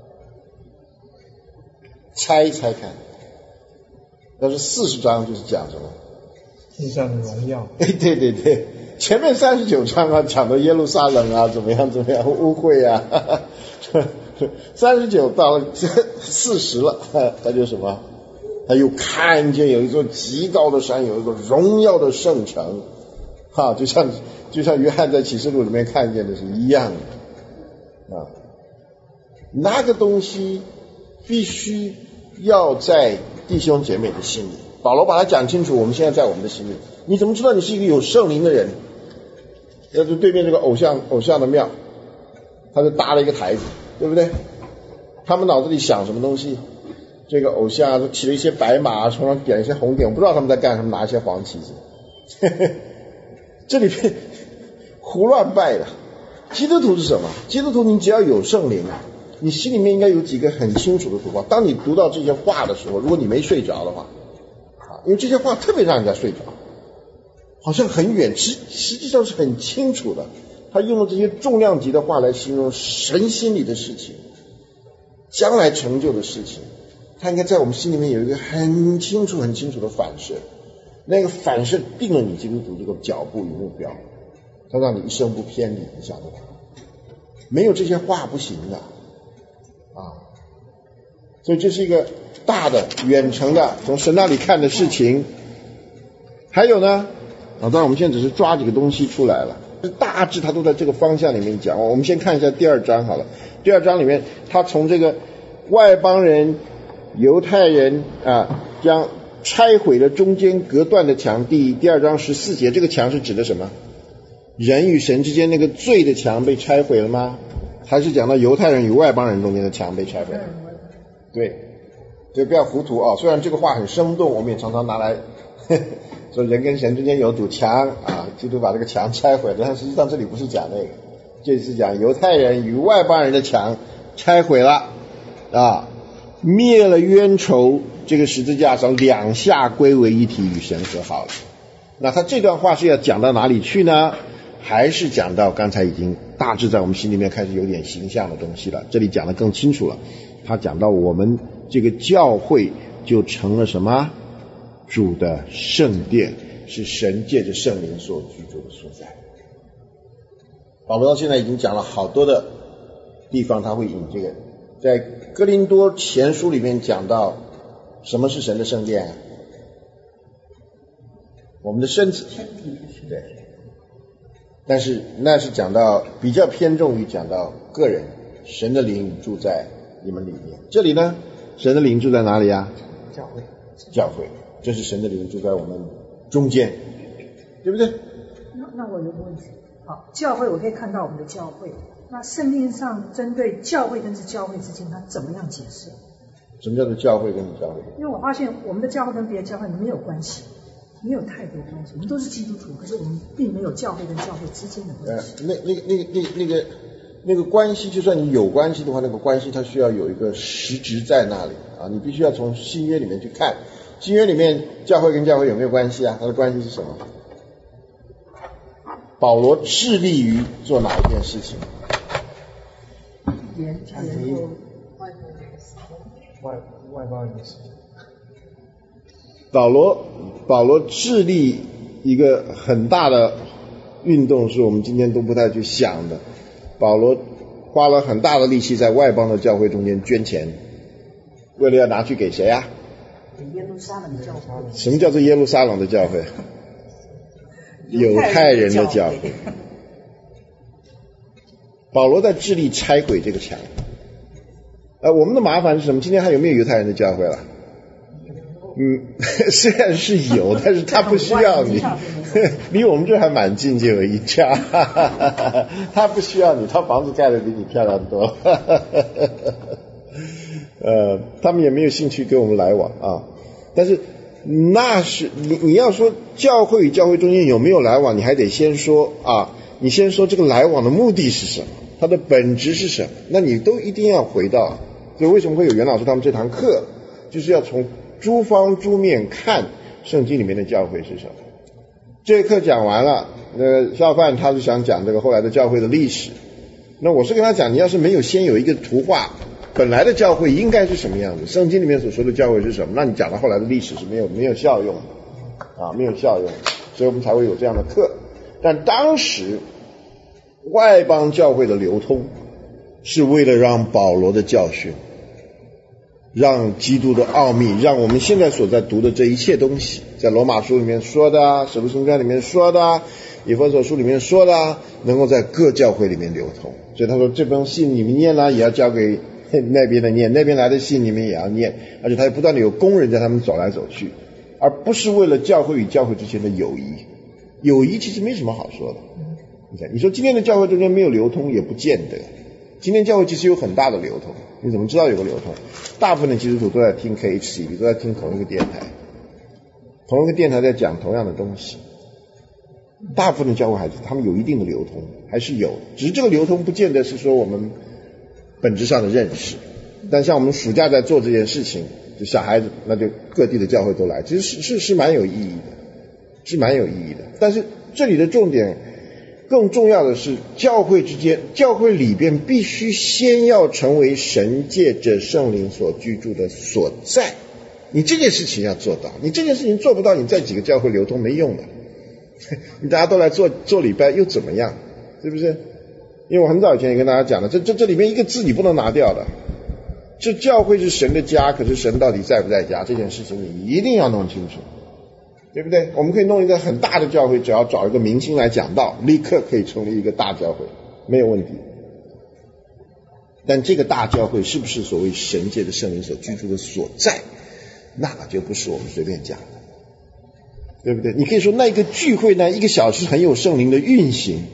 猜一猜看。要是40章就是讲什么？ 天上的荣耀。 对对对，前面39章啊讲的耶路撒冷啊怎么样污秽啊，39到了40了，他就什么？他又看见有一座极高的山，有一个荣耀的圣城，就像约翰在启示录里面看见的是一样的啊。那个东西必须要在弟兄姐妹的心里。保罗把它讲清楚，我们现在在我们的心里。你怎么知道你是一个有圣灵的人？要是对面这个偶像的庙，他就搭了一个台子，对不对？他们脑子里想什么东西？这个偶像都骑了一些白马，头上点一些红点，我不知道他们在干什么，拿一些黄旗子。这里边胡乱拜的。基督徒是什么？基督徒你只要有圣灵，你心里面应该有几个很清楚的图画。当你读到这些话的时候，如果你没睡着的话，因为这些话特别让人家睡着，好像很远，实际上是很清楚的。他用了这些重量级的话来形容神心里的事情，将来成就的事情，他应该在我们心里面有一个很清楚的反射。那个反射定了你基督徒这个脚步与目标，他让你一生不偏离，你晓得吧？没有这些话不行的啊！所以这是一个大的远程的从神那里看的事情。还有呢当然我们现在只是抓几个东西出来了，大致他都在这个方向里面讲。我们先看一下第2章好了。第2章里面他从这个外邦人犹太人将拆毁了中间隔断的墙。第2章14节，这个墙是指的什么？人与神之间那个罪的墙被拆毁了吗？还是讲到犹太人与外邦人中间的墙被拆毁了？对，所以不要糊涂啊！虽然这个话很生动，我们也常常拿来说人跟神之间有堵墙基督把这个墙拆毁了，但实际上这里不是讲那个，这是讲犹太人与外邦人的墙拆毁了灭了冤仇，这个十字架上两下归为一体，与神和好了。那他这段话是要讲到哪里去呢？还是讲到刚才已经大致在我们心里面开始有点形象的东西了，这里讲得更清楚了。他讲到我们这个教会就成了什么？主的圣殿，是神借着圣灵所居住的所在。保罗到现在已经讲了好多的地方，他会引这个。在哥林多前书里面讲到什么是神的圣殿？我们的身体，对。但是那是讲到比较偏重于讲到个人，神的灵住在你们里面。这里呢，神的灵住在哪里啊？教会，这是神的灵住在我们中间，对不对？ 那我有个问题，好，教会我可以看到我们的教会，那圣经上针对教会跟教会之间，它怎么样解释？ 什么叫做教会跟教会？ 因为我发现我们的教会跟别的教会没有关系，没有太多关系，我们都是基督徒，可是我们并没有教会跟教会之间的关系。 那个关系，就算你有关系的话，那个关系它需要有一个实质在那里你必须要从新约里面去看，新约里面教会跟教会有没有关系啊？它的关系是什么？保罗致力于做哪一件事情？ 外邦人的事。 保罗致力一个很大的运动，是我们今天都不太去想的。保罗花了很大的力气在外邦的教会中间捐钱，为了要拿去给谁啊？ 给耶路撒冷教会。 什么叫做耶路撒冷的教会？犹太人的教会。保罗在致力拆毁这个墙。我们的麻烦是什么？今天还有没有犹太人的教会了？虽然是有，但是他不需要你，离我们这还蛮近，就有一家，他不需要你，他房子盖得比你漂亮多，他们也没有兴趣跟我们来往但是那是你要说教会与教会中间有没有来往，你还得先说你先说这个来往的目的是什么，它的本质是什么，那你都一定要回到，所以为什么会有袁老师他们这堂课，就是要从诸方诸面看圣经里面的教会是什么。这课讲完了，肖范他是想讲这个后来的教会的历史，那我是跟他讲，你要是没有先有一个图画，本来的教会应该是什么样子，圣经里面所说的教会是什么，那你讲到后来的历史是没有效用的没有效用的，所以我们才会有这样的课。但当时外邦教会的流通是为了让保罗的教训，让基督的奥秘，让我们现在所在读的这一切东西，在罗马书里面说的使徒行传里面说的以弗所书里面说的能够在各教会里面流通。所以他说这封信你们念了也要交给那边的念，那边来的信你们也要念，而且他也不断的有工人在他们走来走去，而不是为了教会与教会之间的友谊。友谊其实没什么好说的，你说今天的教会中间没有流通也不见得，今天教会其实有很大的流通，你怎么知道有个流通？大部分的基督徒都在听 KHCB， 都在听同一个电台，同一个电台在讲同样的东西，大部分的教会还是他们有一定的流通，还是有，只是这个流通不见得是说我们本质上的认识。但像我们暑假在做这件事情，就小孩子那就各地的教会都来，其实是蛮有意义的，是蛮有意义的。但是这里的重点更重要的是，教会之间，教会里边必须先要成为神借着圣灵所居住的所在。你这件事情要做到，你这件事情做不到，你在几个教会流通没用的。你大家都来做礼拜又怎么样？是不是？因为我很早以前也跟大家讲了，这里面一个字你不能拿掉的。这教会是神的家，可是神到底在不在家，这件事情你一定要弄清楚，对不对？我们可以弄一个很大的教会，只要找一个明星来讲道，立刻可以成立一个大教会，没有问题。但这个大教会是不是所谓神界的圣灵所居住的所在，那就不是我们随便讲的，对不对？你可以说那个聚会呢，1个小时很有圣灵的运行，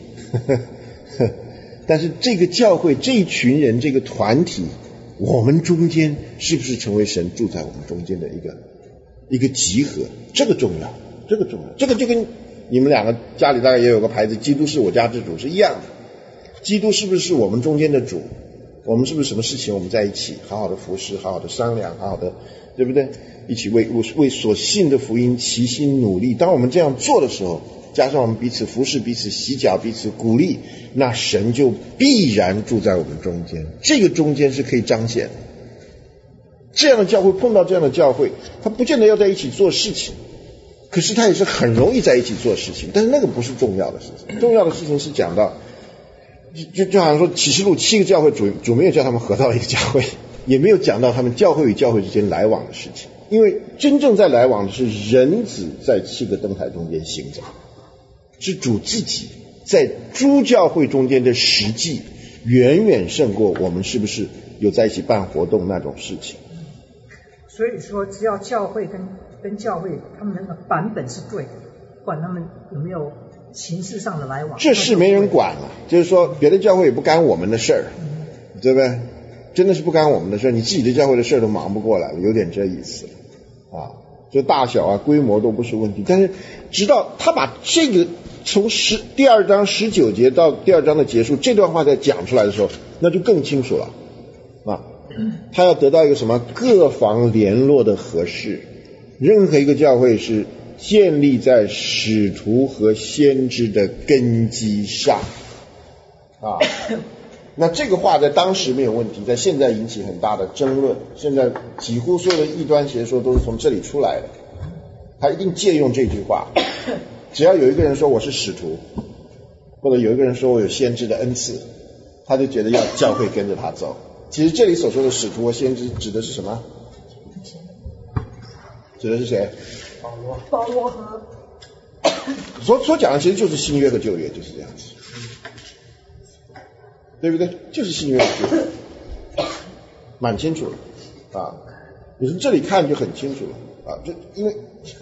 但是这个教会，这一群人，这个团体，我们中间是不是成为神住在我们中间的一个集合，这个重要，这个重要。这个就跟你们两个家里大概也有个牌子，基督是我家之主是一样的。基督是不是我们中间的主？我们是不是什么事情我们在一起好好的服侍，好好的商量，好好的，对不对？一起为所信的福音齐心努力。当我们这样做的时候，加上我们彼此服侍，彼此洗脚，彼此鼓励，那神就必然住在我们中间。这个中间是可以彰显的。这样的教会碰到这样的教会，他不见得要在一起做事情，可是他也是很容易在一起做事情。但是那个不是重要的事情，重要的事情是讲到就好像说启示录7个教会主没有叫他们合到一个教会，也没有讲到他们教会与教会之间来往的事情，因为真正在来往的是人子在7个灯台中间行走，是主自己在诸教会中间的实际远远胜过我们是不是有在一起办活动那种事情。 所以说只要教会跟教会他们的版本是对的，不管他们有没有形式上的来往， 这事没人管了，就是说别的教会也不干我们的事儿，对不对？真的是不干我们的事儿，你自己的教会的事儿都忙不过来了，有点这意思啊。就大小啊规模都不是问题，但是直到他把这个从第2章19节到第2章的结束这段话再讲出来的时候，那就更清楚了啊。他要得到一个什么各方联络的合适，任何一个教会是建立在使徒和先知的根基上啊。那这个话在当时没有问题，在现在引起很大的争论，现在几乎所有的异端邪说都是从这里出来的。他一定借用这句话，只要有一个人说我是使徒，或者有一个人说我有先知的恩赐，他就觉得要教会跟着他走。其实这里所说的使徒和先知指的是什么？指的是谁？ 保罗和所讲的其实就是新约和旧约，就是这样子，对不对？就是新约和旧约，蛮清楚了啊。你从这里看就很清楚了啊，就因为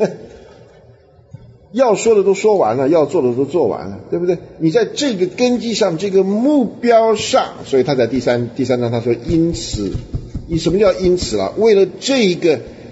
要说的都说完了，要做的都做完了，对不对？你在这个根基上，这个目标上，所以他在第三章他说因此，什么叫因此了？为了这个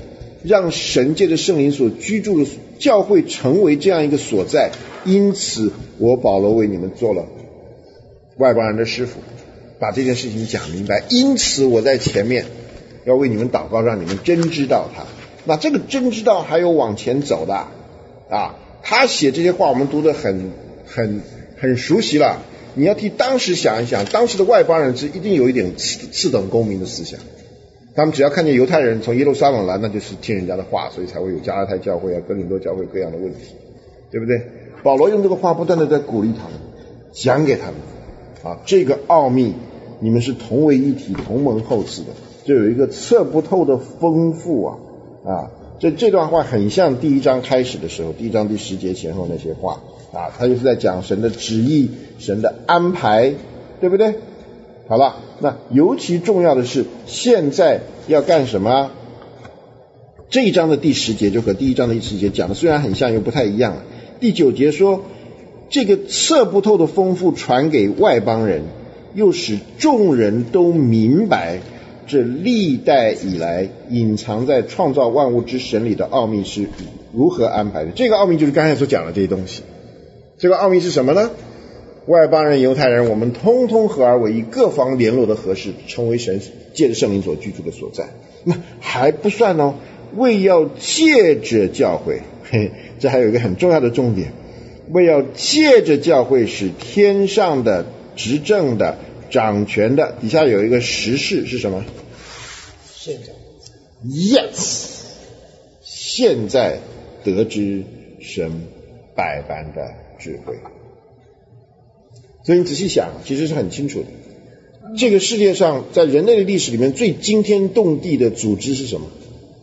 让神借着圣灵所居住的教会成为这样一个所在，因此我保罗为你们做了外邦人的师傅，把这件事情讲明白，因此我在前面要为你们祷告，让你们真知道他。那这个真知道还有往前走的啊，他写这些话我们读得很熟悉了。你要替当时想一想，当时的外邦人是一定有一点次等公民的思想，他们只要看见犹太人从耶路撒冷来，那就是听人家的话，所以才会有加拉太教会啊、哥林多教会各样的问题，对不对？保罗用这个话不断的在鼓励他们，讲给他们啊，这个奥秘你们是同为一体、同蒙厚赐的，这有一个测不透的丰富啊！这段话很像第一章开始的时候，第一章第10节前后那些话啊，他就是在讲神的旨意、神的安排，对不对？好了，那尤其重要的是现在要干什么？这一章的第10节就和第一章的第10节讲的虽然很像，又不太一样了。第9节说，这个测不透的丰富传给外邦人，又使众人都明白这历代以来隐藏在创造万物之神里的奥秘是如何安排的。这个奥秘就是刚才所讲的这些东西。这个奥秘是什么呢？外邦人、犹太人，我们通通合而为一，各方联络的合适，成为神借着圣灵所居住的所在。那还不算哦，为要借着教会，这还有一个很重要的重点，为要借着教会使天上的执政的掌权的，底下有一个实事是什么？ 现在 Yes， 现在得知神百般的智慧。所以你仔细想，其实是很清楚的。这个世界上在人类的历史里面最惊天动地的组织是什么？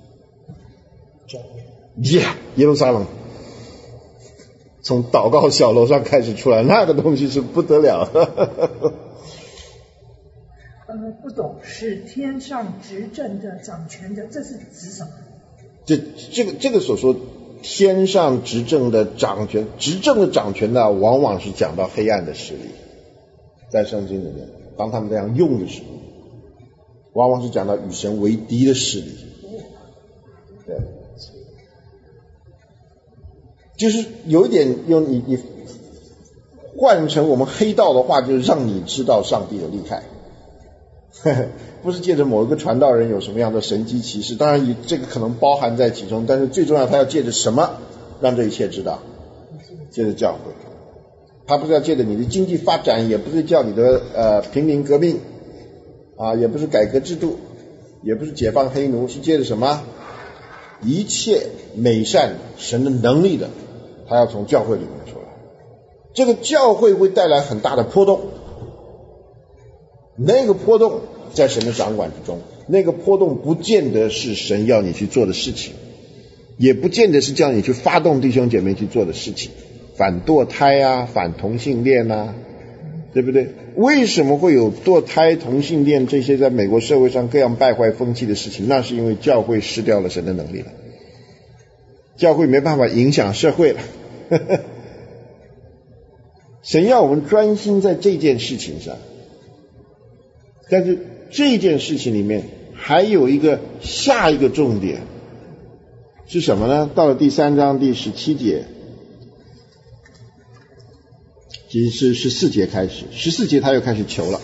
耶路撒冷。从祷告小楼上开始出来，那个东西是不得了。 不懂，是天上执政的、掌权的，这是指什么？ 这个所说天上执政的掌权，执政的掌权呢，往往是讲到黑暗的势力，在圣经里面，当他们这样用的时候，往往是讲到与神为敌的势力。对，就是有一点用你换成我们黑道的话，就是让你知道上帝的厉害。不是借着某一个传道人有什么样的神迹奇事，当然这个可能包含在其中，但是最重要他要借着什么让这一切知道？借着教会。他不是要借着你的经济发展，也不是叫你的平民革命啊，也不是改革制度，也不是解放黑奴，是借着什么？一切美善神的能力的，他要从教会里面出来。这个教会会带来很大的波动，那个波动在神的掌管之中，那个波动不见得是神要你去做的事情，也不见得是叫你去发动弟兄姐妹去做的事情，反堕胎啊，反同性恋啊，对不对？为什么会有堕胎、同性恋这些在美国社会上各样败坏风气的事情？那是因为教会失掉了神的能力了，教会没办法影响社会了。神要我们专心在这件事情上，但是这件事情里面还有下一个重点是什么呢？到了第3章第17节，其实是14节开始，14节他又开始求了。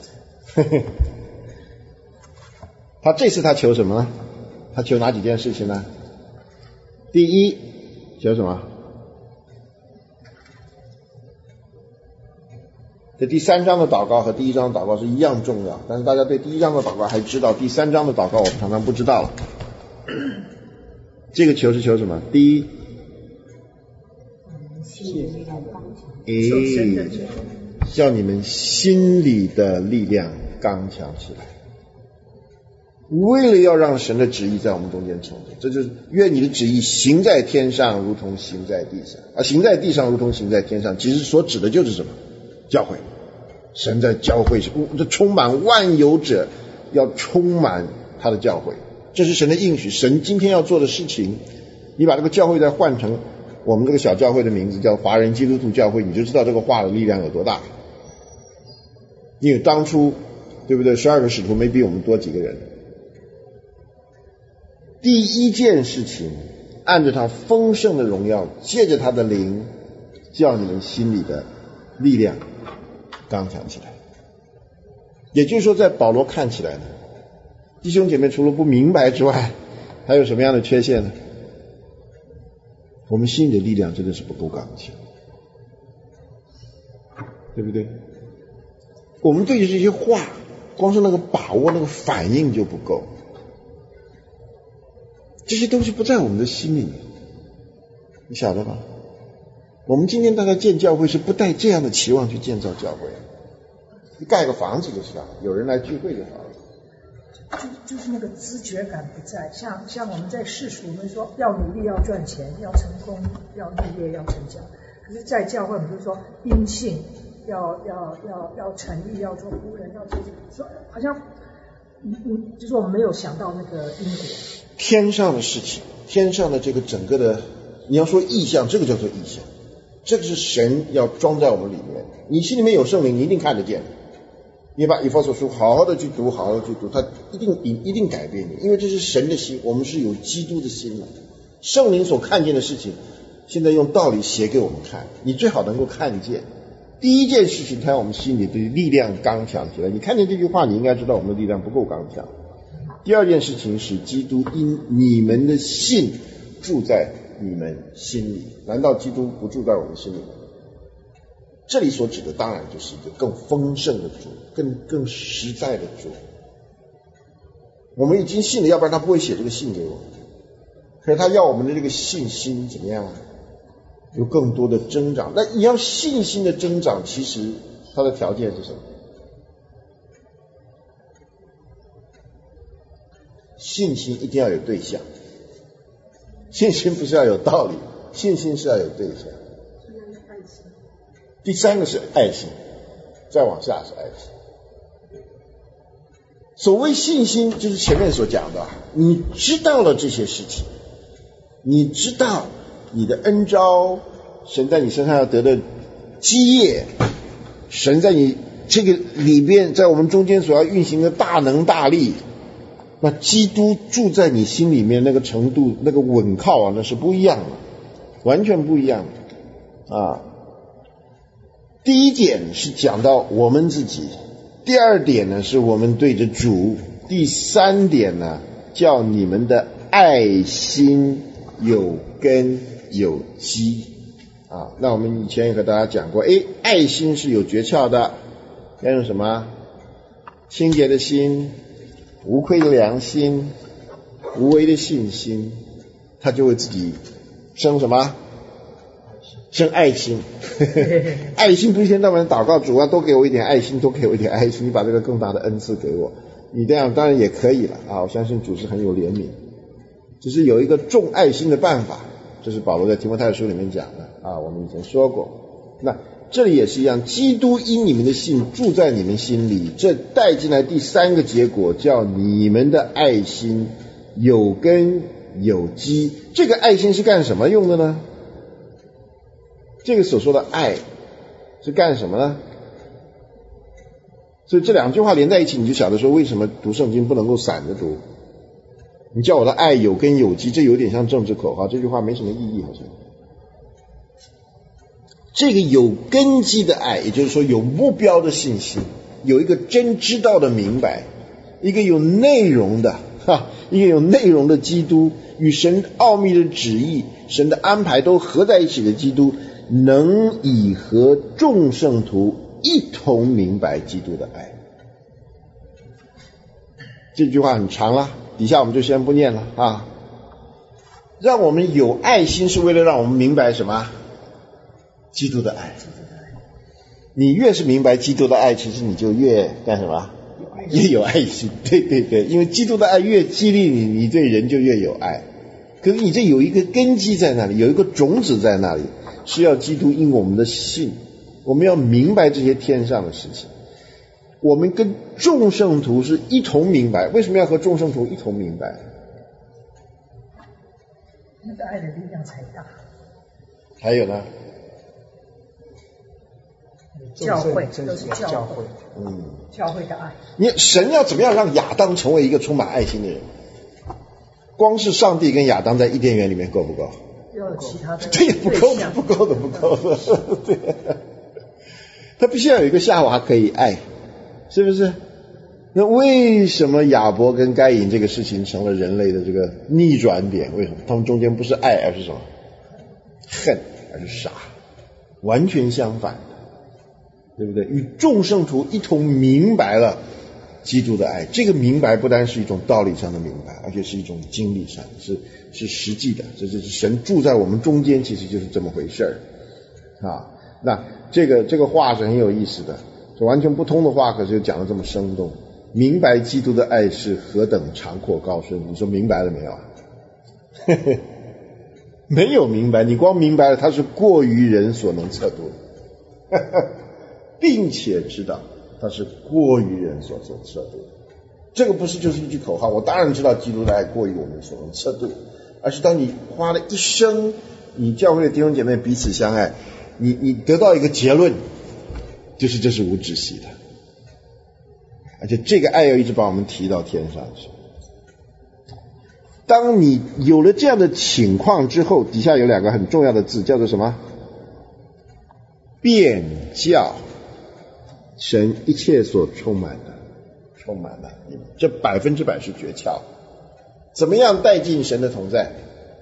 他这次他求什么呢？他求哪几件事情呢？第一，求什么？这第3章的祷告和第1章的祷告是一样重要，但是大家对第1章的祷告还知道，第3章的祷告我们常常不知道了。这个求是求什么？第一，叫你们心里的力量刚强起来，为了要让神的旨意在我们中间成就，这就是愿你的旨意行在天上如同行在地上，行在地上如同行在天上，其实所指的就是什么？教会。神在教会这充满万有者，要充满他的教会，这是神的应许，神今天要做的事情。你把这个教会再换成我们这个小教会的名字叫华人基督徒教会，你就知道这个话的力量有多大。因为当初对不对，12个使徒没比我们多几个人， 第一件事情，按着他丰盛的荣耀，借着他的灵，叫你们心里的力量刚强起来。也就是说，在保罗看起来呢，弟兄姐妹除了不明白之外，还有什么样的缺陷呢？我们心里的力量真的是不够刚强，对不对？我们对着这些话，光是那个把握、那个反应就不够，这些东西不在我们的心里面，你晓得吧？我们今天大概建教会是不带这样的期望去建造教会，你盖个房子就行了，有人来聚会就好了。 就是那个知觉感不在，像我们在世俗，我们说要努力、要赚钱、要成功、要立业、要成家，可是，在教会我们就说因信，要诚意，要做仆人，要做这个，说好像就是我们没有想到那个因果。 天上的事情，天上的这个整个的，你要说意象，这个叫做意象，这个是神要装在我们里面。你心里面有圣灵，你一定看得见。你把以弗所书好好的去读，好好的去读，它一定改变你，因为这是神的心，我们是有基督的心的。圣灵所看见的事情，现在用道理写给我们看，你最好能够看见。第一件事情，它让我们心里的力量刚强起来。你看见这句话，你应该知道我们的力量不够刚强。第二件事情是基督因你们的信住在你们心里。难道基督不住在我们心里吗？这里所指的当然就是一个更丰盛的主，更实在的主。我们已经信了，要不然他不会写这个信给我们。可是他要我们的这个信心怎么样啊？有更多的增长。那你要信心的增长，其实它的条件是什么？信心一定要有对象，信心不是要有道理，信心是要有对象。第三个是爱心，再往下是爱心。所谓信心，就是前面所讲的，你知道了这些事情，你知道你的恩召，神在你身上要得的基业，神在你这个里边，在我们中间所要运行的大能大力，那基督住在你心里面那个程度，那个稳靠啊，那是不一样的，完全不一样的啊。第一点是讲到我们自己，第二点呢是我们对着主，第三点呢叫你们的爱心有根有基啊。那我们以前也和大家讲过，爱心是有诀窍的，要用什么？清洁的心，无愧的良心，无为的信心，它就会自己生什么？生爱心。爱心不是一天到晚祷告主啊，多给我一点爱心，多给我一点爱心，你把这个更大的恩赐给我，你这样当然也可以了啊！我相信主是很有怜悯，只是有一个种爱心的办法，这是保罗在提摩太书里面讲的啊，我们以前说过。那这里也是一样，基督因你们的信住在你们心里，这带进来第三个结果，叫你们的爱心有根有基。这个爱心是干什么用的呢？这个所说的爱是干什么呢？所以这两句话连在一起，你就晓得说为什么读圣经不能够散着读。你叫我的爱有根有基，这有点像政治口号，这句话没什么意义好像。这个有根基的爱，也就是说有目标的信心，有一个真知道的明白，一个有内容的一个有内容的基督，与神奥秘的旨意、神的安排都合在一起的基督，能以和众圣徒一同明白基督的爱。这句话很长了，底下我们就先不念了啊。让我们有爱心是为了让我们明白什么？基督的爱。你越是明白基督的爱，其实你就越干什么？越有爱心。对对对，因为基督的爱越激励你，你对人就越有爱。可是你这有一个根基在那里，有一个种子在那里，是要基督因我们的信，我们要明白这些天上的事情。我们跟众圣徒是一同明白，为什么要和众圣徒一同明白？ 那个爱的力量才大。 还有呢？ 教会都是教会，教会的爱。 你神要怎么样让亚当成为一个充满爱心的人？ 光是上帝跟亚当在伊甸园里面够不够？ 要其他的， 这也不够的，不够的。对，他必须要有一个夏娃可以爱，是不是？那为什么亚伯跟该隐这个事情成了人类的这个逆转点？为什么？他们中间不是爱，而是什么？恨，而是杀，完全相反的，对不对？与众圣徒一同明白了基督的爱，这个明白不单是一种道理上的明白，而且是一种经历上，是实际的。这是神住在我们中间，其实就是这么回事儿啊。那这个话是很有意思的，这完全不通的话，可是又讲得这么生动。明白基督的爱是何等长阔高深，你说明白了没有啊？没有明白，你光明白了它是过于人所能测度的，并且知道它是过于人所测度。这个不是就是一句口号，我当然知道基督的爱过于我们所能测度，而是当你花了一生，你教会的弟兄姐妹彼此相爱，你得到一个结论，就是这是无止息的，而且这个爱要一直把我们提到天上去。当你有了这样的情况之后，底下有两个很重要的字，叫做什么？便叫神一切所充满的，这100%是诀窍。怎么样带进神的同在？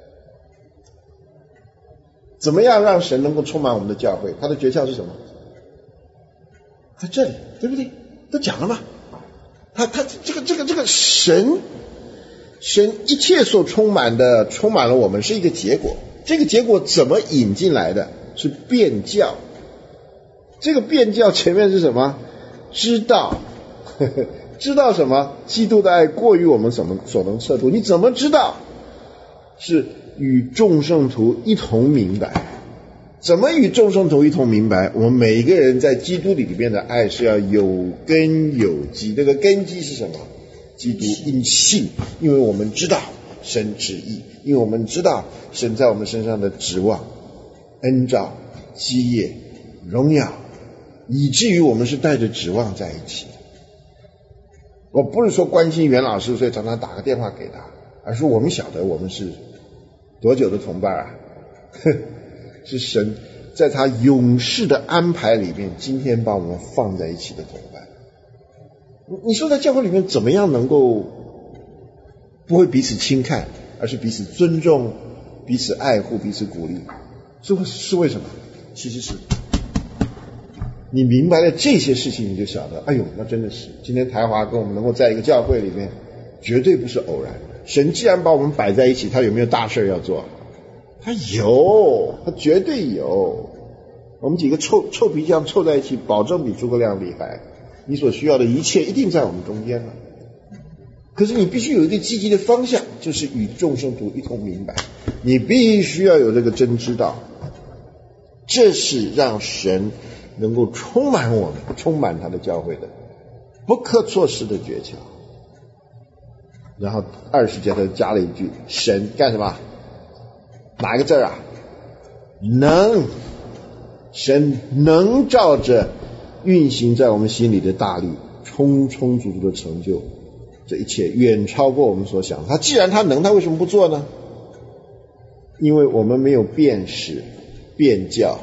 怎么样让神能够充满我们的教会？它的诀窍是什么？在这里，对不对？都讲了嘛。他这个神一切所充满的，充满了我们是一个结果。这个结果怎么引进来的？是便叫。这个便叫前面是什么？知道。知道什么？基督的爱过于我们所能测度。你怎么知道？是与众圣徒一同明白。怎么与众圣徒一同明白？我们每一个人在基督里面的爱是要有根有基。这个根基是什么？基督因信，因为我们知道神旨意，因为我们知道神在我们身上的指望、恩召、基业、荣耀，以至于我们是带着指望在一起的。我不是说关心袁老师，所以常常打个电话给他，而是我们晓得我们是多久的同伴啊？是神在他永世的安排里面，今天把我们放在一起的同伴。你说在教会里面怎么样能够不会彼此轻看，而是彼此尊重、彼此爱护、彼此鼓励？是为什么？其实是你明白了这些事情，你就晓得，哎呦，那真的是今天台华跟我们能够在一个教会里面，绝对不是偶然。神既然把我们摆在一起，他有没有大事要做？他有，他绝对有。我们几个臭皮匠凑在一起，保证比诸葛亮厉害。你所需要的一切一定在我们中间了。可是你必须有一个积极的方向，就是与众圣徒一同明白。你必须要有这个真知道，这是让神能够充满我们、充满他的教会的不可错失的诀窍。然后20节他加了一句：神干什么？哪一个字啊？能。神能照着运行在我们心里的大力，充足的成就这一切，远超过我们所想。他既然他能，他为什么不做呢？因为我们没有辨识、辩教。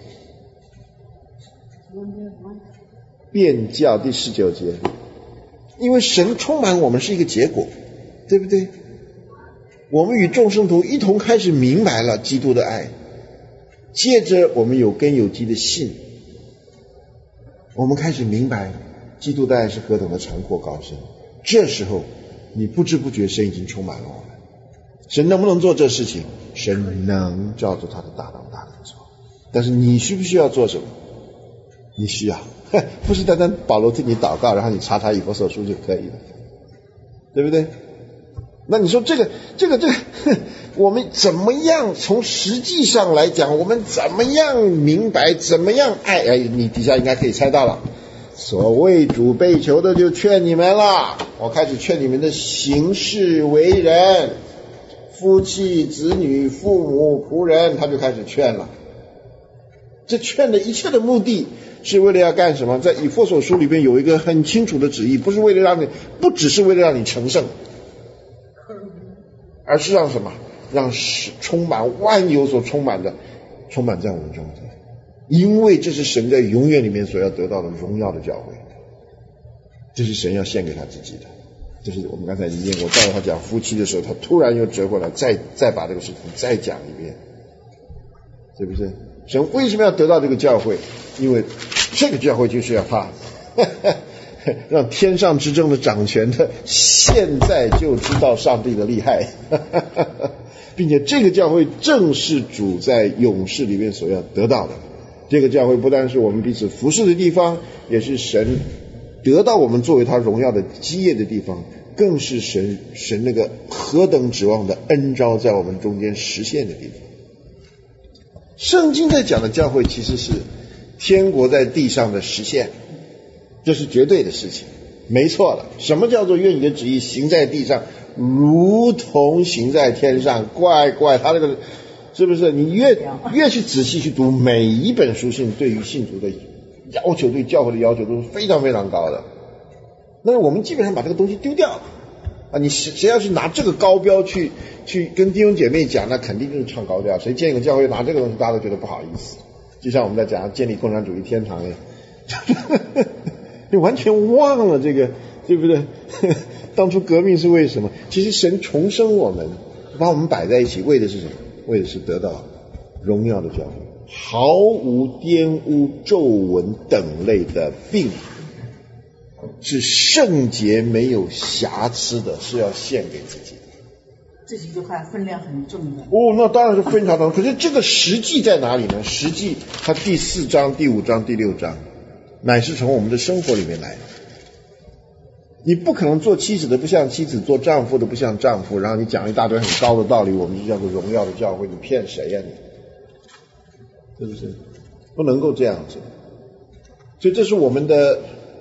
辩教第19节，因为神充满我们是一个结果，对不对？我们与众圣徒一同开始明白了基督的爱，借着我们有根有基的信，我们开始明白基督的爱是何等的长阔高深。这时候你不知不觉神已经充满了我们。神能不能做这事情？神能照着他的大能大力做。但是你需不需要做什么？你需要，不是单单保罗替你祷告，然后你查以弗所书就可以了，对不对？那你说这个我们怎么样从实际上来讲，我们怎么样明白，怎么样爱？你底下应该可以猜到了。所谓主被求的就劝你们了，我开始劝你们的行事为人，夫妻子女父母仆人，他就开始劝了。这劝的一切的目的是为了要干什么？在以弗所书里边有一个很清楚的旨意，不只是为了让你成圣， 而是让什么？让充满万有所充满的，充满在我们中间。因为这是神在永远里面所要得到的荣耀的教会，这是神要献给他自己的。这是我们刚才已经念过，到了他讲夫妻的时候，他突然又折过来，再把这个事情再讲一遍，是不是？神为什么要得到这个教会？因为这个教会就是要他让天上执政的掌权的现在就知道上帝的厉害并且这个教会正是主在永世里面所要得到的。这个教会不但是我们彼此服侍的地方，也是神得到我们作为他荣耀的基业的地方，更是神那个何等指望的恩召在我们中间实现的地方。圣经在讲的教会其实是天国在地上的实现，这是绝对的事情，没错了。什么叫做愿你的旨意行在地上如同行在天上？怪他这个是不是？你越去仔细去读每一本书信，对于信徒的要求，对教会的要求都是非常非常高的。那我们基本上把这个东西丢掉了啊！你谁要去拿这个高标去跟弟兄姐妹讲，那肯定就是唱高调。谁建一个教会拿这个东西，大家都觉得不好意思。就像我们在讲建立共产主义天堂一样你完全忘了这个，对不对当初革命是为什么？其实神重生我们，把我们摆在一起，为的是什么？为的是得到荣耀的教会，毫无玷污皱纹等类的病，是圣洁没有瑕疵的，是要献给自己的。 这几句话分量很重的。 那当然是非常重。可是这个实际在哪里呢？实际它第4章、第5章、第6章，乃是从我们的生活里面来的。你不可能做妻子的不像妻子，做丈夫的不像丈夫，然后你讲一大堆很高的道理，我们就叫做荣耀的教会，你骗谁呀你？是不是？不能够这样子。所以这是我们的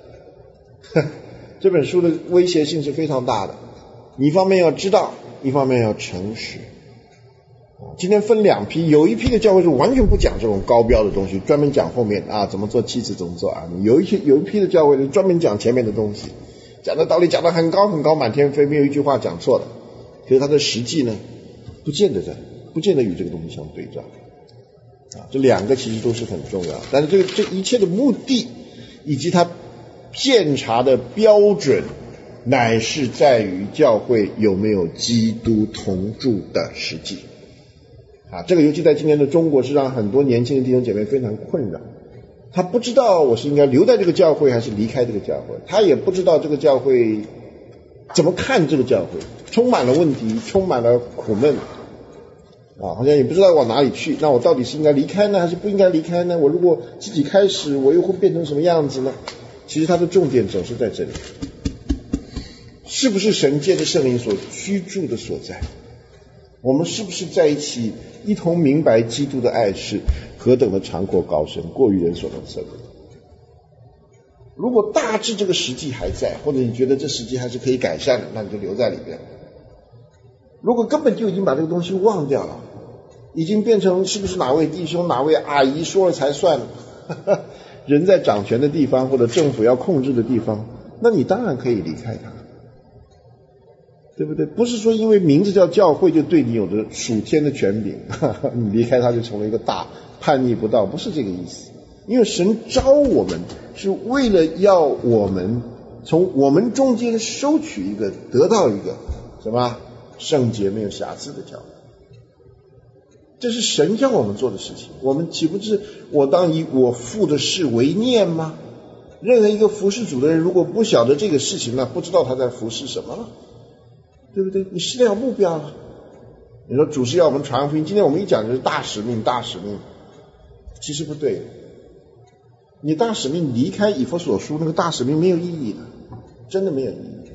这本书的威胁性是非常大的。你一方面要知道，一方面要诚实。今天分2批，有一批的教会是完全不讲这种高标的东西，专门讲后面怎么做妻子，怎么做儿女。有一批的教会是专门讲前面的东西，讲的道理讲得很高很高，满天飞，没有一句话讲错的。可是它的实际呢，不见得与这个东西相对照。这2个其实都是很重要，但是这一切的目的以及它鉴察的标准，乃是在于教会有没有基督同住的实际。这个尤其在今年的中国是让很多年轻的弟兄姐妹非常困扰。他不知道我是应该留在这个教会还是离开这个教会，他也不知道这个教会怎么看这个教会，充满了问题，充满了苦闷好像也不知道往哪里去。那我到底是应该离开呢，还是不应该离开呢？我如果自己开始，我又会变成什么样子呢？其实他的重点总是在这里，是不是神借着圣灵所居住的所在？我们是不是在一起一同明白基督的爱是何等的长阔高深，过于人所能测度？如果大致这个实际还在，或者你觉得这实际还是可以改善的，那你就留在里边。如果根本就已经把这个东西忘掉了，已经变成是不是哪位弟兄哪位阿姨说了才算人在掌权的地方或者政府要控制的地方，那你当然可以离开它，对不对？不是说因为名字叫教会就对你有着属天的权柄你离开它就成为一个大叛逆不道，不是这个意思。因为神召我们是为了要我们从我们中间收取一个，得到一个什么圣洁没有瑕疵的教会。这是神叫我们做的事情，我们岂不是我当以我父的事为念吗？任何一个服侍主的人如果不晓得这个事情，那不知道他在服侍什么了，对不对？你失掉目标了。你说主是要我们传福音，今天我们一讲就是大使命，其实不对。你大使命离开以弗所书，那个大使命没有意义的，真的没有意义。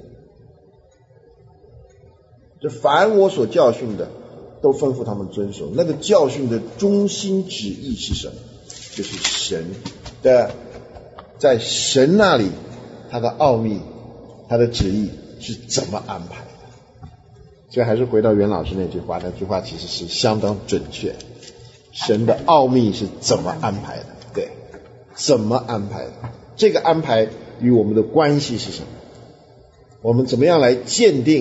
这凡我所教训的，都吩咐他们遵守。那个教训的中心旨意是什么？就是神的，在神那里，他的奥秘，他的旨意是怎么安排的。所以还是回到袁老师那句话，那句话其实是相当准确。神的奥秘是怎么安排的？对，怎么安排的？这个安排与我们的关系是什么？我们怎么样来鉴定？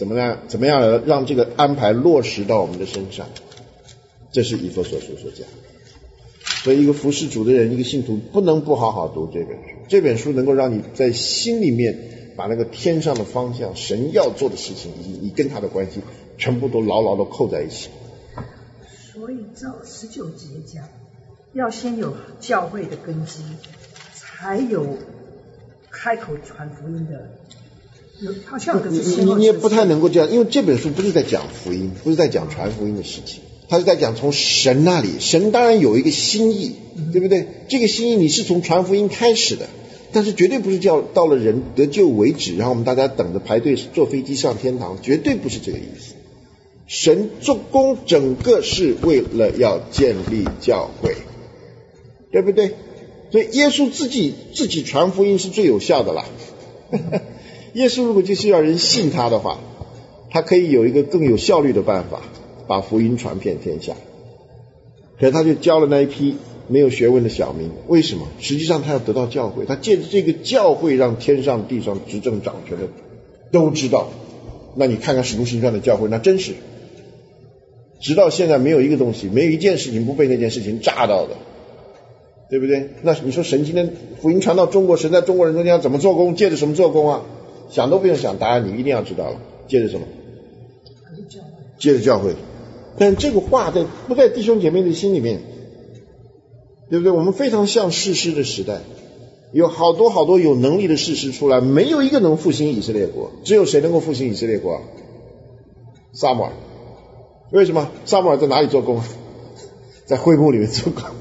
怎么样让这个安排落实到我们的身上，这是以弗所书所讲。所以一个服侍主的人，一个信徒不能不好好读这本书，这本书能够让你在心里面把那个天上的方向，神要做的事情以及你跟他的关系全部都牢牢的扣在一起。 所以照19节讲，要先有教会的根基，才有开口传福音的。好像你也不太能够这样，因为这本书不是在讲福音，不是在讲传福音的事情，它是在讲从神那里，神当然有一个心意，对不对？这个心意你是从传福音开始的，但是绝对不是叫到了人得救为止，然后我们大家等着排队坐飞机上天堂，绝对不是这个意思。神做工整个是为了要建立教会，对不对？所以耶稣自己传福音是最有效的啦。耶稣如果就是要人信他的话，他可以有一个更有效率的办法，把福音传遍天下。可是他就教了那一批没有学问的小民，为什么？实际上他要得到教会，他借着这个教会让天上地上执政掌权的都知道。那你看看使徒行传的教会，那真是直到现在没有一个东西，没有一件事情不被那件事情炸到的，对不对？那你说神今天福音传到中国，神在中国人中间要怎么做工？借着什么做工啊？想都不用想，答案你一定要知道了。借着什么？借着教会。但这个话不在弟兄姐妹的心里面，对不对？我们非常像士师的时代，有好多好多有能力的士师出来，没有一个能复兴以色列国。只有谁能够复兴以色列国啊？撒母耳。为什么？撒母耳在哪里做工？在会幕里面做工。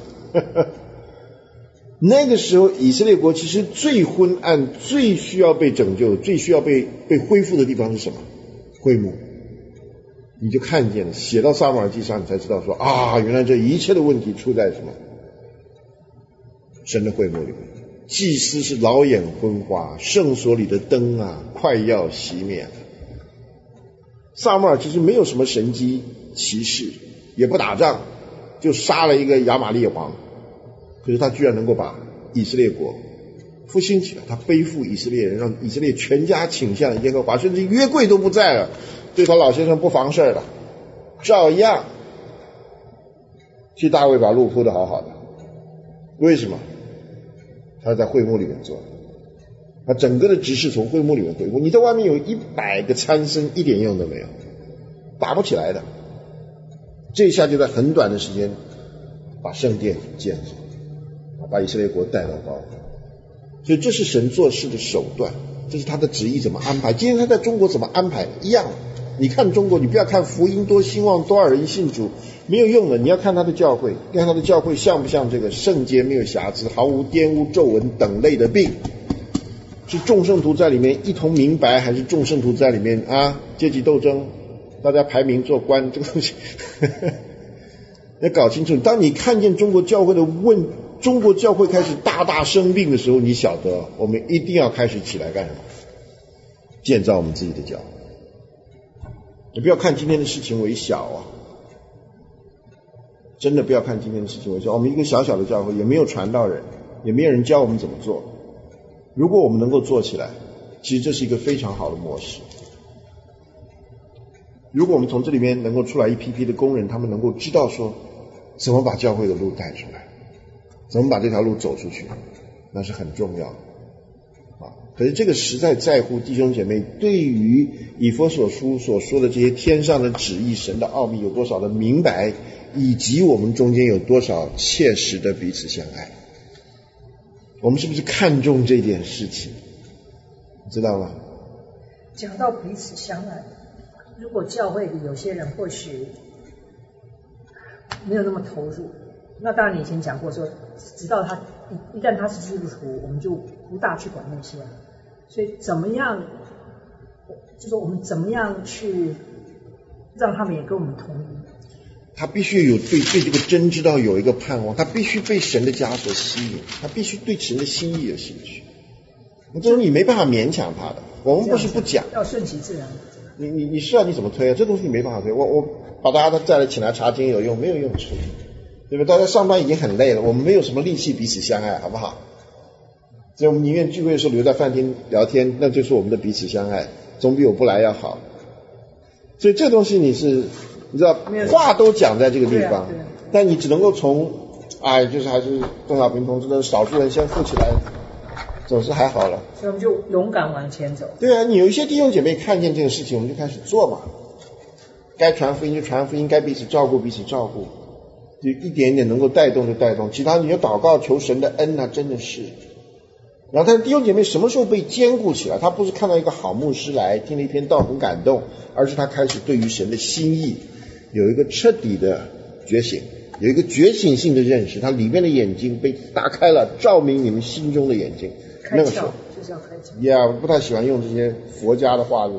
那个时候以色列国其实最昏暗，最需要被拯救，最需要被恢复的地方是什么？会幕。你就看见了，写到撒母耳记上，你才知道说啊，原来这一切的问题出在什么？神的会幕里面。祭司是老眼昏花，圣所里的灯啊快要熄灭了。撒母耳其实没有什么神机骑士，也不打仗，就杀了一个亚玛力王，可是他居然能够把以色列国复兴起来，他背负以色列人，让以色列全家倾向耶和华，甚至约柜都不在了，对他老先生不妨事了，照样替大卫把路铺得好好的。为什么？他在会幕里面做，他整个的执事从会幕里面恢复。你在外面有100个参僧，一点用都没有，打不起来的。这一下就在很短的时间把圣殿建好，把以色列国带到高峰。所以这是神做事的手段，这是他的旨意怎么安排。今天他在中国怎么安排一样，你看中国，你不要看福音多兴旺，多少人信主，没有用的。你要看他的教会，看他的教会像不像这个圣洁没有瑕疵，毫无玷污皱纹等类的病。是众圣徒在里面一同明白，还是众圣徒在里面阶级斗争，大家排名做官，这个东西要搞清楚。当你看见中国教会中国教会开始大大生病的时候，你晓得我们一定要开始起来干什么？建造我们自己的教会。你不要看今天的事情为小啊，真的不要看今天的事情为小。我们一个小小的教会，也没有传道人，也没有人教我们怎么做。如果我们能够做起来，其实这是一个非常好的模式。如果我们从这里面能够出来一批批的工人，他们能够知道说怎么把教会的路带出来，怎么把这条路走出去，那是很重要的。可是这个实在在乎弟兄姐妹对于以弗所书所说的这些天上的旨意，神的奥秘有多少的明白，以及我们中间有多少切实的彼此相爱。我们是不是看重这件事情？你知道吗？ 讲到彼此相爱，如果教会里有些人或许没有那么投入，那当然你以前讲过说，直到他一旦他是基督徒，我们就不大去管那些。所以怎么样，就是我们怎么样去让他们也跟我们同意？ 他必须有对这个真知道有一个盼望，他必须被神的家所吸引，他必须对神的心意有兴趣。这种你没办法勉强他的，我们不是不讲， 要顺其自然。 你是啊，你怎么推啊？这东西你没办法推。我把大家再来请来查经有用没有用处？对吧？大家上班已经很累了，我们没有什么力气彼此相爱，好不好？所以我们宁愿聚会的时候留在饭厅聊天，那就是我们的彼此相爱，总比我不来要好。 所以这东西你知道话都讲在这个地方，但你只能够从就是还是邓小平同志的少数人先富起来，总是还好了。 所以我们就勇敢往前走。 对啊，你有一些弟兄姐妹看见这个事情，我们就开始做嘛。该传福音就传福音，该彼此照顾彼此照顾，就一点一点能够带动就带动。其他你要祷告求神的恩啊，真的是。然后但是弟兄姐妹什么时候被坚固起来？他不是看到一个好牧师来听了一篇道很感动，而是他开始对于神的心意有一个彻底的觉醒，有一个觉醒性的认识，他里面的眼睛被打开了，照明你们心中的眼睛。 开窍就是要开窍。 呀，我不太喜欢用这些佛家的话，就是。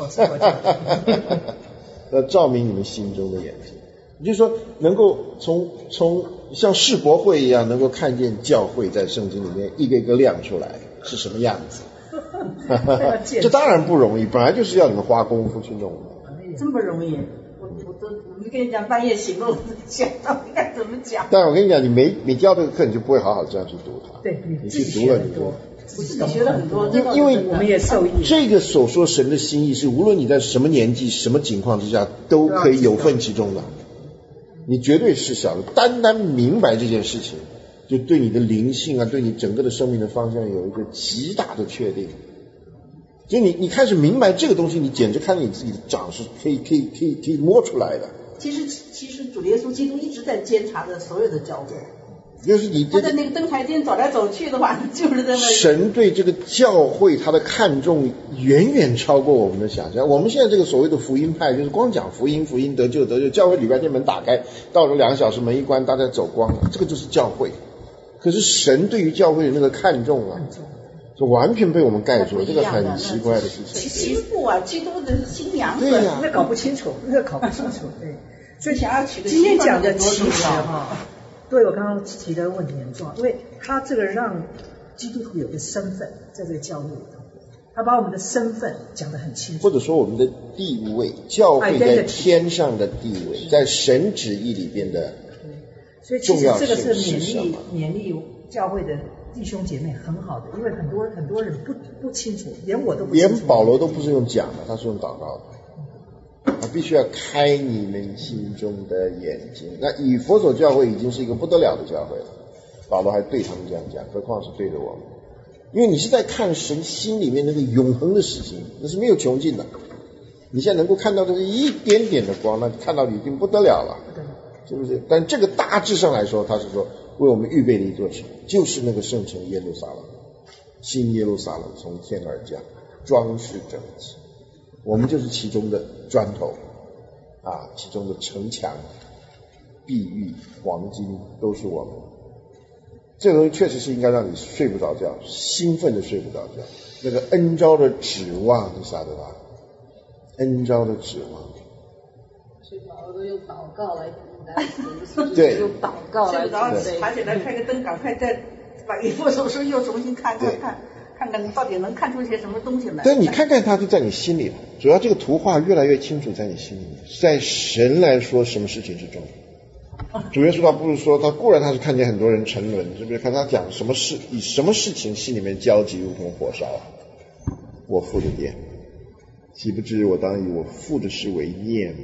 照明你们心中的眼睛，也就是说能够从像世博会一样，能够看见教会在圣经里面一个一个亮出来是什么样子。这当然不容易，本来就是要你们花功夫去弄的。 真不容易，我们跟你讲半夜醒了，我想到应该怎么讲。 但我跟你讲，你没教这个课，你就不会好好这样去读它。 对， 你去读了你就。 我自己学了很多， 因为我们也受益。 这个所说神的心意是，无论你在什么年纪、什么情况之下，都可以有份其中的。你绝对是小的，单单明白这件事情，就对你的灵性啊，对你整个的生命的方向有一个极大的确定。就你开始明白这个东西，你简直看你自己的掌是可以摸出来的。 其实主耶稣基督一直在监察着所有的教会。 就是你他在那个灯台间走来走去的话，就是在那。 神对这个教会他的看重远远超过我们的想象。我们现在这个所谓的福音派，就是光讲福音得救，教会礼拜天门打开，到了2个小时门一关，大家走光了，这个就是教会。可是神对于教会的那个看重啊，就完全被我们盖住了，这个很奇怪的事情。 新妇啊，基督的新娘子， 对呀， 那搞不清楚，对。 所以想要娶个今天讲的其实对我刚刚提的问题很重要，因为他这个让基督徒有个身份在这个教会里头，他把我们的身份讲得很清楚， 或者说我们的地位，教会在天上的地位，在神旨意里边的重要性是什么？所以其实这个是勉励教会的弟兄姐妹很好的，因为很多人不清楚，连我都不清楚， 连保罗都不是用讲的，他是用祷告的。他必须要开你们心中的眼睛。那以弗所教会已经是一个不得了的教会了，保罗还对他们这样讲，何况是对着我们。因为你是在看神心里面那个永恒的事情，那是没有穷尽的。你现在能够看到这是一点点的光，那看到已经不得了了，是不是？但这个大致上来说，他是说为我们预备了一座城，就是那个圣城耶路撒冷，新耶路撒冷从天而降，装饰整齐。我们就是其中的砖头啊，其中的城墙、碧玉、黄金都是我们。这个东西确实是应该让你睡不着觉，兴奋的睡不着觉。那个恩召的指望，你晓得吧？恩召的指望。 所以保罗都用祷告来指导，对， 用祷告来指导。 爬起来开个灯，赶快再把以弗所书又重新看看到底能看出一些什么东西来。 但你看看它就在你心里了，主要这个图画越来越清楚在你心里。在神来说，什么事情是重要？主耶稣他不是说，他固然他是看见很多人沉沦，是不是？看他讲什么事，以什么事情心里面焦急如同火烧。我父的殿，岂不知我当以我父的事为念？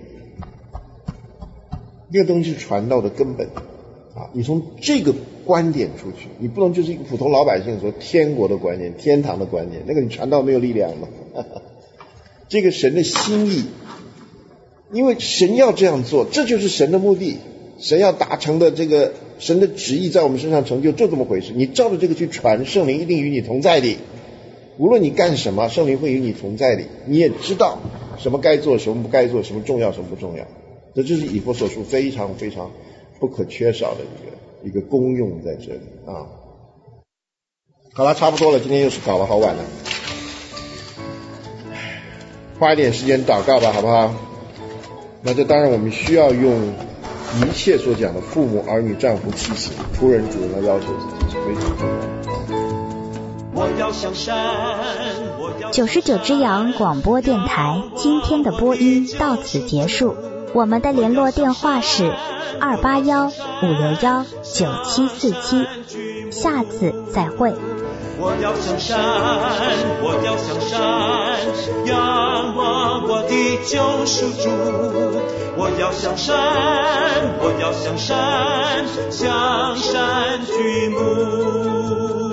这个东西是传道的根本啊！你从这个观点出去，你不能就是一个普通老百姓说天国的观念、天堂的观念，那个你传道没有力量嘛。这个神的心意，因为神要这样做，这就是神的目的，神要达成的这个神的旨意在我们身上成就，就这么回事。你照着这个去传，圣灵一定与你同在的。无论你干什么，圣灵会与你同在的。你也知道什么该做，什么不该做，什么重要，什么不重要。这就是以弗所书非常非常不可缺少的一个功用在这里啊。好了，差不多了，今天又是搞了好晚了，花一点时间祷告吧，好不好？那这当然我们需要用一切所讲的父母、儿女、丈夫、妻子、仆人、主人来要求自己是非常重要的。 我要向山 99之阳广播电台今天的播音到此结束， 我们的联络电话是281-561-9747，下次再会。 我要向山，我要向山，仰望我的救赎主。我要向山，我要向山，向山举目。